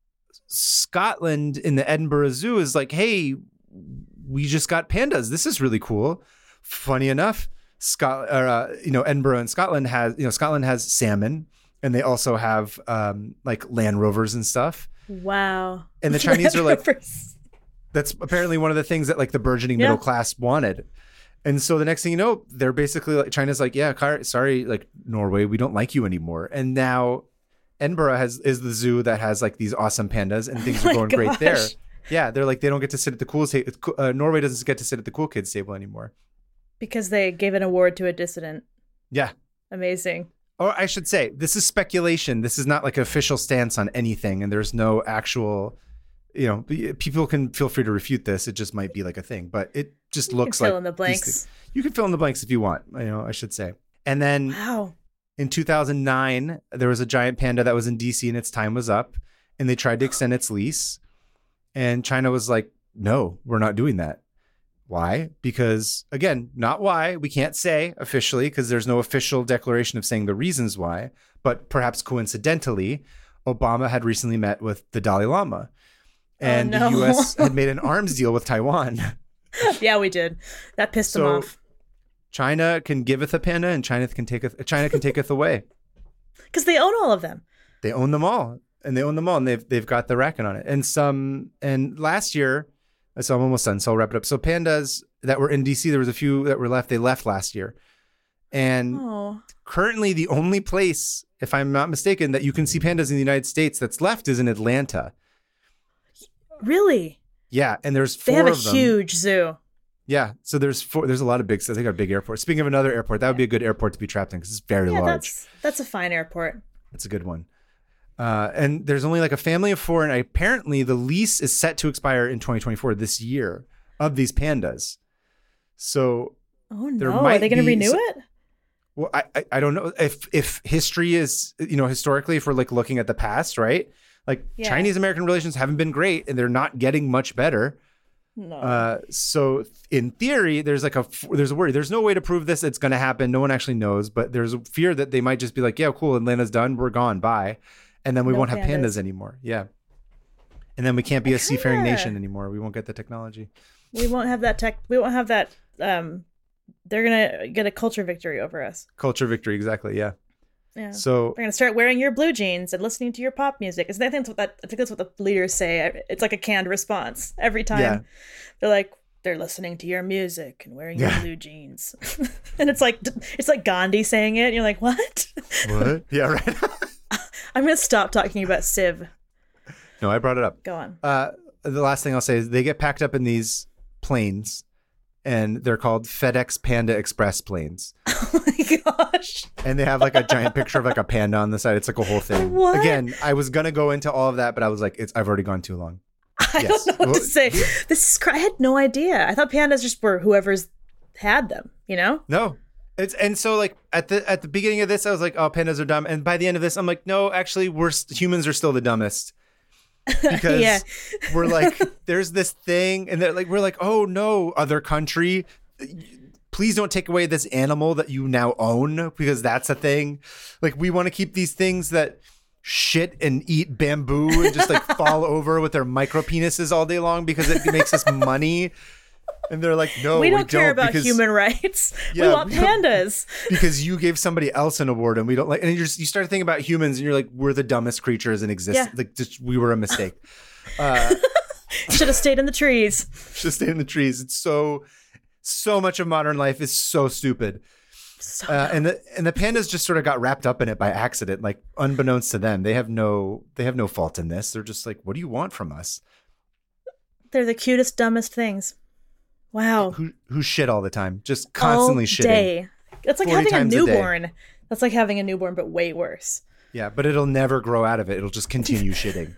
Scotland in the Edinburgh Zoo is like, hey, we just got pandas. This is really cool. Funny enough, Edinburgh and Scotland has salmon, and they also have like Land Rovers and stuff. Wow. And the Chinese are like, that's apparently one of the things that like the burgeoning middle class wanted. And so the next thing you know, they're basically like, China's like, yeah, sorry, like Norway, we don't like you anymore. And now Edinburgh is the zoo that has like these awesome pandas, and things are going great there. Yeah, they're like, they don't get to sit at the cool table. Norway doesn't get to sit at the cool kids table anymore. Because they gave an award to a dissident. Yeah. Amazing. Or I should say, this is speculation. This is not like an official stance on anything. And there's no actual, people can feel free to refute this. It just might be like a thing, but it just looks like. Fill in the blanks. You can fill in the blanks if you want, I should say. And then in 2009, there was a giant panda that was in DC and its time was up, and they tried to extend its lease. And China was like, no, we're not doing that. Why? Because, again, not why. We can't say officially because there's no official declaration of saying the reasons why. But perhaps coincidentally, Obama had recently met with the Dalai Lama. And the U.S. had made an arms deal with Taiwan. Yeah, we did. That pissed them off. China can giveth a panda, and China can taketh away. Because they own all of them. They own them all. And they've got the racket on it. And last year, so I'm almost done, so I'll wrap it up. So pandas that were in DC, there was a few that were left. They left last year. And currently the only place, if I'm not mistaken, that you can see pandas in the United States that's left is in Atlanta. Really? Yeah. And there's 4 of them. They have a huge zoo. Yeah. So there's a lot of big, they got a big airport. Speaking of another airport, that would be a good airport to be trapped in because it's very large. That's a fine airport. That's a good one. And there's only like a family of 4, and apparently the lease is set to expire in 2024 this year of these pandas. So, are they going to renew it? Well, I don't know if history is, historically, if we're like looking at the past, right? Like Chinese American relations haven't been great, and they're not getting much better. No. So in theory, there's a worry. There's no way to prove this. It's going to happen. No one actually knows, but there's a fear that they might just be like, yeah, cool, Atlanta's done. We're gone. Bye. And then we won't have pandas anymore. Yeah. And then we can't be a seafaring nation anymore. We won't get the technology. We won't have that We won't have that. They're going to get a culture victory over us. Culture victory. Exactly. Yeah. Yeah. So they're going to start wearing your blue jeans and listening to your pop music. I think that's what the leaders say. It's like a canned response every time. Yeah. They're like, they're listening to your music and wearing your blue jeans. And it's like Gandhi saying it. And you're like, what? What? Yeah. Right. I'm going to stop talking about Civ. No, I brought it up. Go on. The last thing I'll say is they get packed up in these planes, and they're called FedEx Panda Express planes. Oh my gosh. And they have like a giant picture of like a panda on the side. It's like a whole thing. What? Again, I was going to go into all of that, but I was like, I've already gone too long. I don't know what to say. I had no idea. I thought pandas just were whoever's had them, No. And so like at the beginning of this, I was like, oh, pandas are dumb. And by the end of this, I'm like, no, actually, humans are still the dumbest. Because we're like, there's this thing. And we're like, oh, no, other country. Please don't take away this animal that you now own, because that's a thing. Like, we want to keep these things that shit and eat bamboo and just like fall over with their micro penises all day long because it makes us money. And they're like, no, we don't care about human rights. We want pandas. Because you gave somebody else an award and we don't like, and you start thinking about humans and you're like, we're the dumbest creatures in existence. Yeah. Like, we were a mistake. Should have stayed in the trees. Should have stayed in the trees. It's so much of modern life is so stupid. And the pandas just sort of got wrapped up in it by accident, like unbeknownst to them. They have no fault in this. They're just like, what do you want from us? They're the cutest, dumbest things. Wow. Who shit all the time, just constantly shitting. Day. It's like having a newborn. That's like having a newborn, but way worse. Yeah, but it'll never grow out of it. It'll just continue shitting.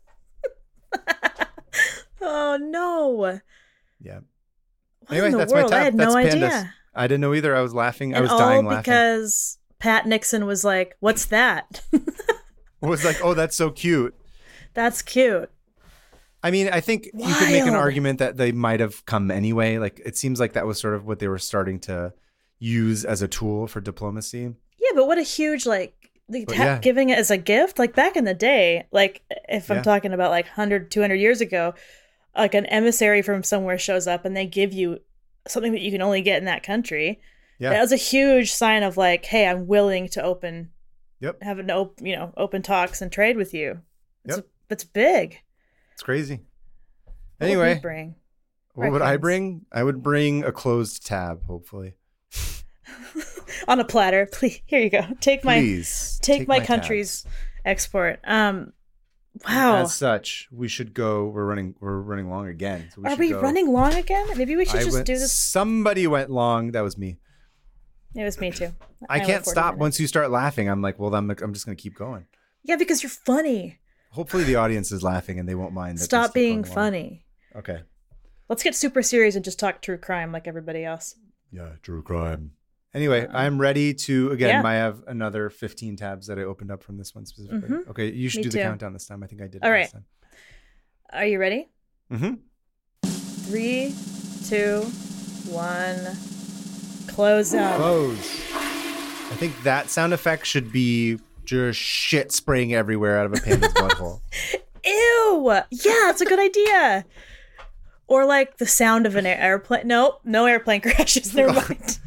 Oh no. Yeah. What anyway, that's world? My top. I had no idea. I didn't know either. I was laughing. And I was dying laughing. Because Pat Nixon was like, "What's that?" Was like, "Oh, that's so cute." That's cute. I mean, I think you could make an argument that they might have come anyway. Like, it seems like that was sort of what they were starting to use as a tool for diplomacy. Yeah, but what a huge, like, Giving it as a gift, like back in the day, like if I'm Yeah. talking about like 100, 200 years ago, like an emissary from somewhere shows up and they give you something that you can only get in that country. Yeah. That was a huge sign of like, hey, I'm willing to have an open talks and trade with you. That's big. It's crazy. What Anyway, would you bring? what would I bring? I would bring a closed tab, hopefully. On a platter, please. Here you go. Take my tabs. country's export. Wow. As such, we should go. We're running long again. So Are we running long again? Maybe we should do this. Somebody went long. That was me. It was me too. I can't stop once you start laughing. I'm like, well, I'm just going to keep going. Yeah, because you're funny. Hopefully the audience is laughing and they won't mind. Stop being funny. Okay. Let's get super serious and just talk true crime like everybody else. Yeah, true crime. Anyway, I'm ready to, again, I have another 15 tabs that I opened up from this one specifically. Mm-hmm. Okay, you should do the countdown this time. I think I did it last time. Are you ready? Mm-hmm. 3, 2, 1. Close up. Close. I think that sound effect should be just shit spraying everywhere out of a panda's butthole. Ew! Yeah, it's a good idea. Or like the sound of an airplane. Nope, no airplane crashes. Never mind.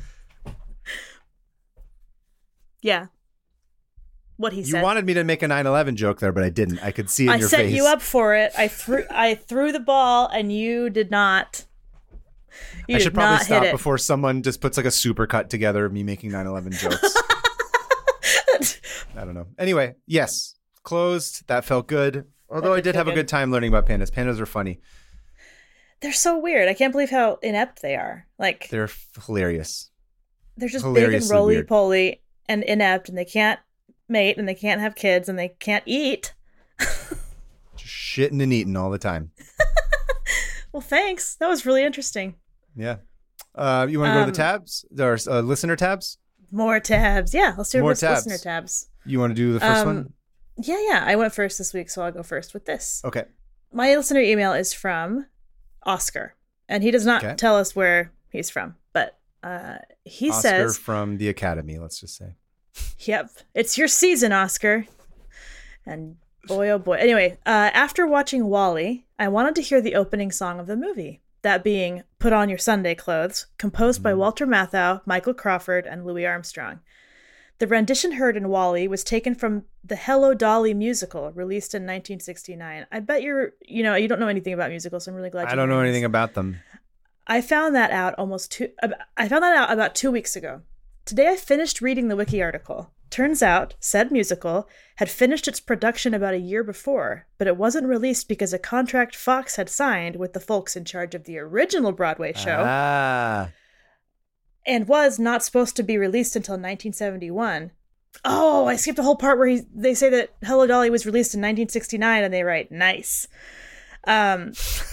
Yeah. What he said. You wanted me to make a 9/11 joke there, but I didn't. I could see in your face. I set you up for it. I threw the ball and you did not. I should probably stop before someone just puts like a super cut together of me making 9/11 jokes. I don't know. Anyway, yes. Closed. That felt good. Although I did have a good time learning about pandas. Pandas are funny. They're so weird. I can't believe how inept they are. Like they're hilarious. They're just big and roly-poly and inept, and they can't mate, and they can't have kids, and they can't eat. Just shitting and eating all the time. Well, thanks. That was really interesting. Yeah. You want to go to the tabs? There's listener tabs? More tabs. Yeah, let's do listener tabs. You want to do the first one? Yeah. I went first this week, so I'll go first with this. Okay. My listener email is from Oscar, and he does not tell us where he's from, but he says... Oscar from the Academy, let's just say. Yep. It's your season, Oscar. And boy, oh boy. Anyway, after watching WALL-E, I wanted to hear the opening song of the movie, that being Put On Your Sunday Clothes, composed by Walter Matthau, Michael Crawford, and Louis Armstrong. The rendition heard in WALL-E was taken from the Hello, Dolly musical, released in 1969. I bet you don't know anything about musicals, so I'm really glad you I don't know anything about them. I found that out about 2 weeks ago. Today I finished reading the wiki article. Turns out, said musical had finished its production about a year before, but it wasn't released because a contract Fox had signed with the folks in charge of the original Broadway show. And was not supposed to be released until 1971. Oh, I skipped the whole part where they say that Hello, Dolly was released in 1969, and they write, nice. And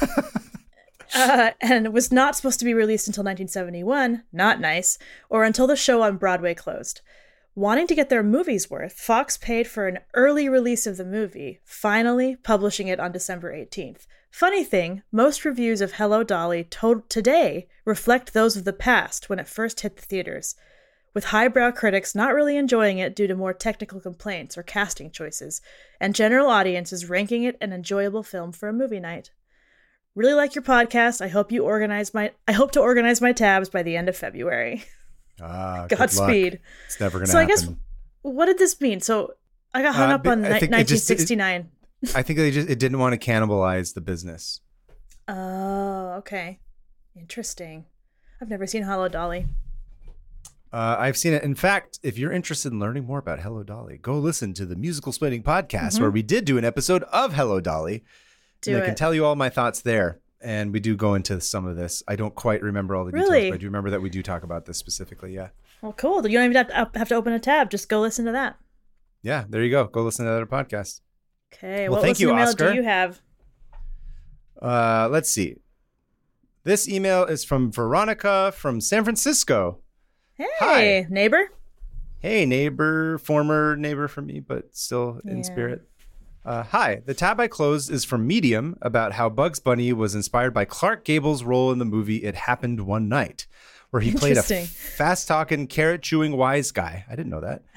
it was not supposed to be released until 1971, not nice, or until the show on Broadway closed. Wanting to get their movie's worth, Fox paid for an early release of the movie, finally publishing it on December 18th. Funny thing, most reviews of Hello, Dolly today reflect those of the past when it first hit the theaters, with highbrow critics not really enjoying it due to more technical complaints or casting choices, and general audiences ranking it an enjoyable film for a movie night. Really like your podcast. I hope to organize my tabs by the end of February. Godspeed. It's never going to happen. I guess, what did this mean? So I got hung up on 1969. I think it didn't want to cannibalize the business. Oh, okay. Interesting. I've never seen Hello, Dolly. I've seen it. In fact, if you're interested in learning more about Hello, Dolly, go listen to the Musical Splaining podcast where we did do an episode of Hello, Dolly. I can tell you all my thoughts there. And we do go into some of this. I don't quite remember all the details, but I do remember that we do talk about this specifically. Yeah. Well, cool. You don't even have to open a tab. Just go listen to that. Yeah, there you go. Go listen to that other podcast. Okay. Well, thank you, Oscar. What do you have? Let's see. This email is from Veronica from San Francisco. Hey, hi. Neighbor. Hey, neighbor. Former neighbor for me, but still in spirit. Hi, the tab I closed is from Medium about how Bugs Bunny was inspired by Clark Gable's role in the movie It Happened One Night, where he played a fast-talking, carrot-chewing wise guy. I didn't know that.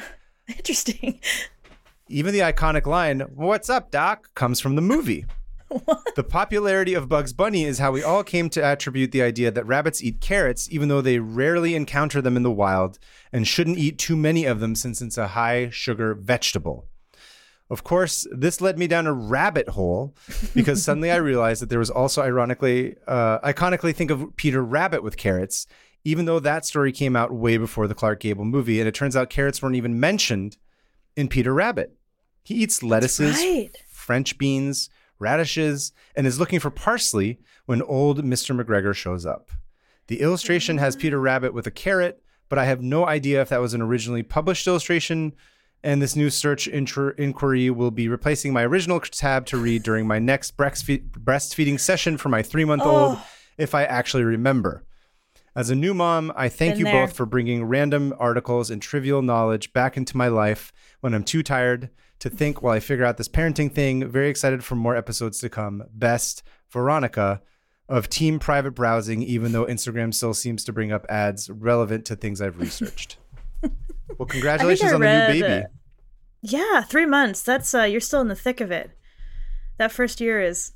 Interesting. Even the iconic line, "What's up, Doc?" comes from the movie. What? The popularity of Bugs Bunny is how we all came to attribute the idea that rabbits eat carrots, even though they rarely encounter them in the wild, and shouldn't eat too many of them since it's a high-sugar vegetable. Of course, this led me down a rabbit hole because suddenly I realized that there was also iconically think of Peter Rabbit with carrots, even though that story came out way before the Clark Gable movie, and it turns out carrots weren't even mentioned in Peter Rabbit. He eats lettuces, French beans, radishes, and is looking for parsley when old Mr. McGregor shows up. The illustration has Peter Rabbit with a carrot, but I have no idea if that was an originally published illustration, and this new search inquiry will be replacing my original tab to read during my next breastfeeding session for my 3-month-old, if I actually remember. As a new mom, I thank you both for bringing random articles and trivial knowledge back into my life when I'm too tired to think while I figure out this parenting thing. Very excited for more episodes to come. Best, Veronica of Team Private Browsing, even though Instagram still seems to bring up ads relevant to things I've researched. Well, congratulations on the new baby. Yeah, 3 months. That's you're still in the thick of it. That first year is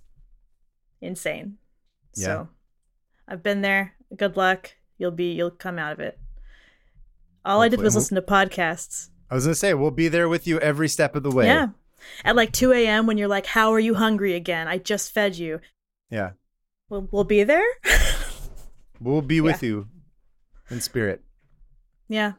insane. Yeah. So I've been there. Good luck. You'll come out of it. All Hopefully. I did was listen to podcasts. I was going to say, we'll be there with you every step of the way. Yeah. At like 2 a.m. when you're like, how are you hungry again? I just fed you. Yeah. We'll be there. We'll be with you in spirit. Yeah.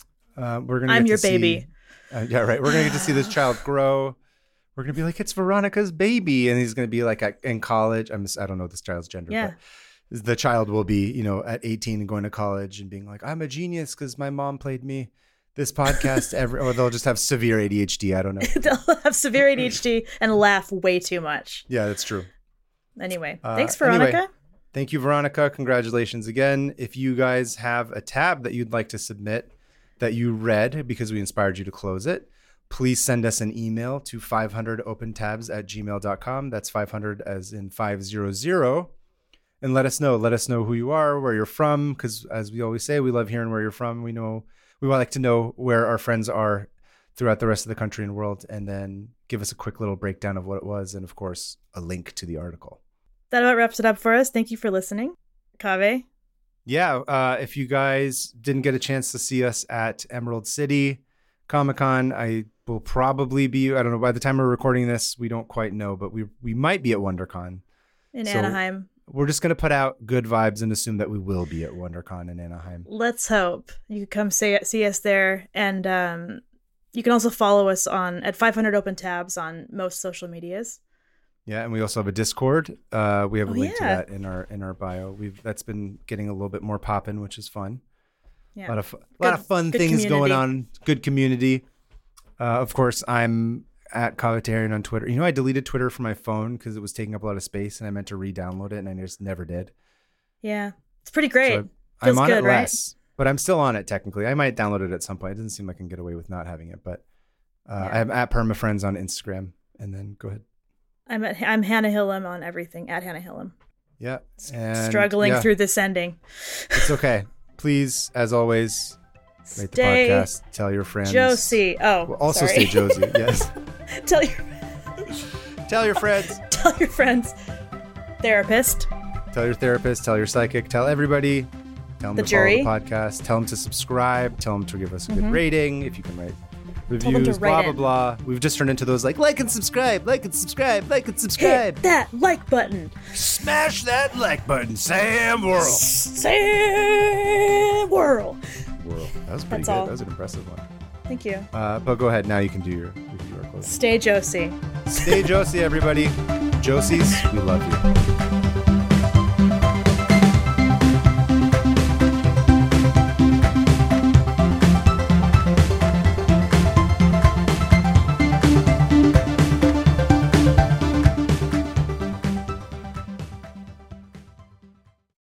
I'm your baby. Yeah, right. We're going to get to see this child grow. We're going to be like, it's Veronica's baby. And he's going to be like in college. I don't know this child's gender, but the child will be, at 18 and going to college and being like, I'm a genius because my mom played me this podcast or they'll just have severe ADHD. I don't know. They'll have severe ADHD and laugh way too much. Yeah, that's true. Anyway, thanks, Veronica. Anyway, thank you, Veronica. Congratulations again. If you guys have a tab that you'd like to submit that you read because we inspired you to close it, please send us an email to 500opentabs@gmail.com. That's 500 as in 500. And let us know. Let us know who you are, where you're from, because as we always say, we love hearing where you're from. We like to know where our friends are throughout the rest of the country and world, and then give us a quick little breakdown of what it was, and of course, a link to the article. That about wraps it up for us. Thank you for listening. Kaveh? Yeah, if you guys didn't get a chance to see us at Emerald City Comic-Con, I will probably be, I don't know, by the time we're recording this, we don't quite know, but we might be at WonderCon. In Anaheim. We're just going to put out good vibes and assume that we will be at WonderCon in Anaheim. Let's hope. You can come see us there. And you can also follow us at 500 Open Tabs on most social medias. Yeah, and we also have a Discord. We have a link to that in our bio. That's been getting a little bit more poppin', which is fun. Yeah. A lot of fun things community. going on. Good community. Of course, I'm at Kaveh on Twitter. I deleted Twitter from my phone because it was taking up a lot of space, and I meant to re-download it, and I just never did. Yeah, it's pretty great. So I'm on good, it right? less, but I'm still on it technically. I might download it at some point. It doesn't seem like I can get away with not having it, but I am at PermaFriends on Instagram. And then go ahead. I'm Hannah Hillam on everything, at Hannah Hillam. Yeah. Struggling through this ending. It's okay. Please, as always, rate the podcast. Tell your friends. Josie. Oh, well, also sorry. stay Josie. Yes. Tell your friends. Tell your friends. Therapist. Tell your therapist. Tell your psychic. Tell everybody. Tell them to follow the podcast. Tell them to subscribe. Tell them to give us a good rating if you can write reviews. Blah blah blah. We've just turned into those like and subscribe, like and subscribe, like and subscribe. Hit that like button. Smash that like button. Sam Worrell. Sam Worrell. That was pretty good. All. That was an impressive one. Thank you. But go ahead now. You can do your closing. Stay Josie. Stay Josie, everybody. Josies, we love you.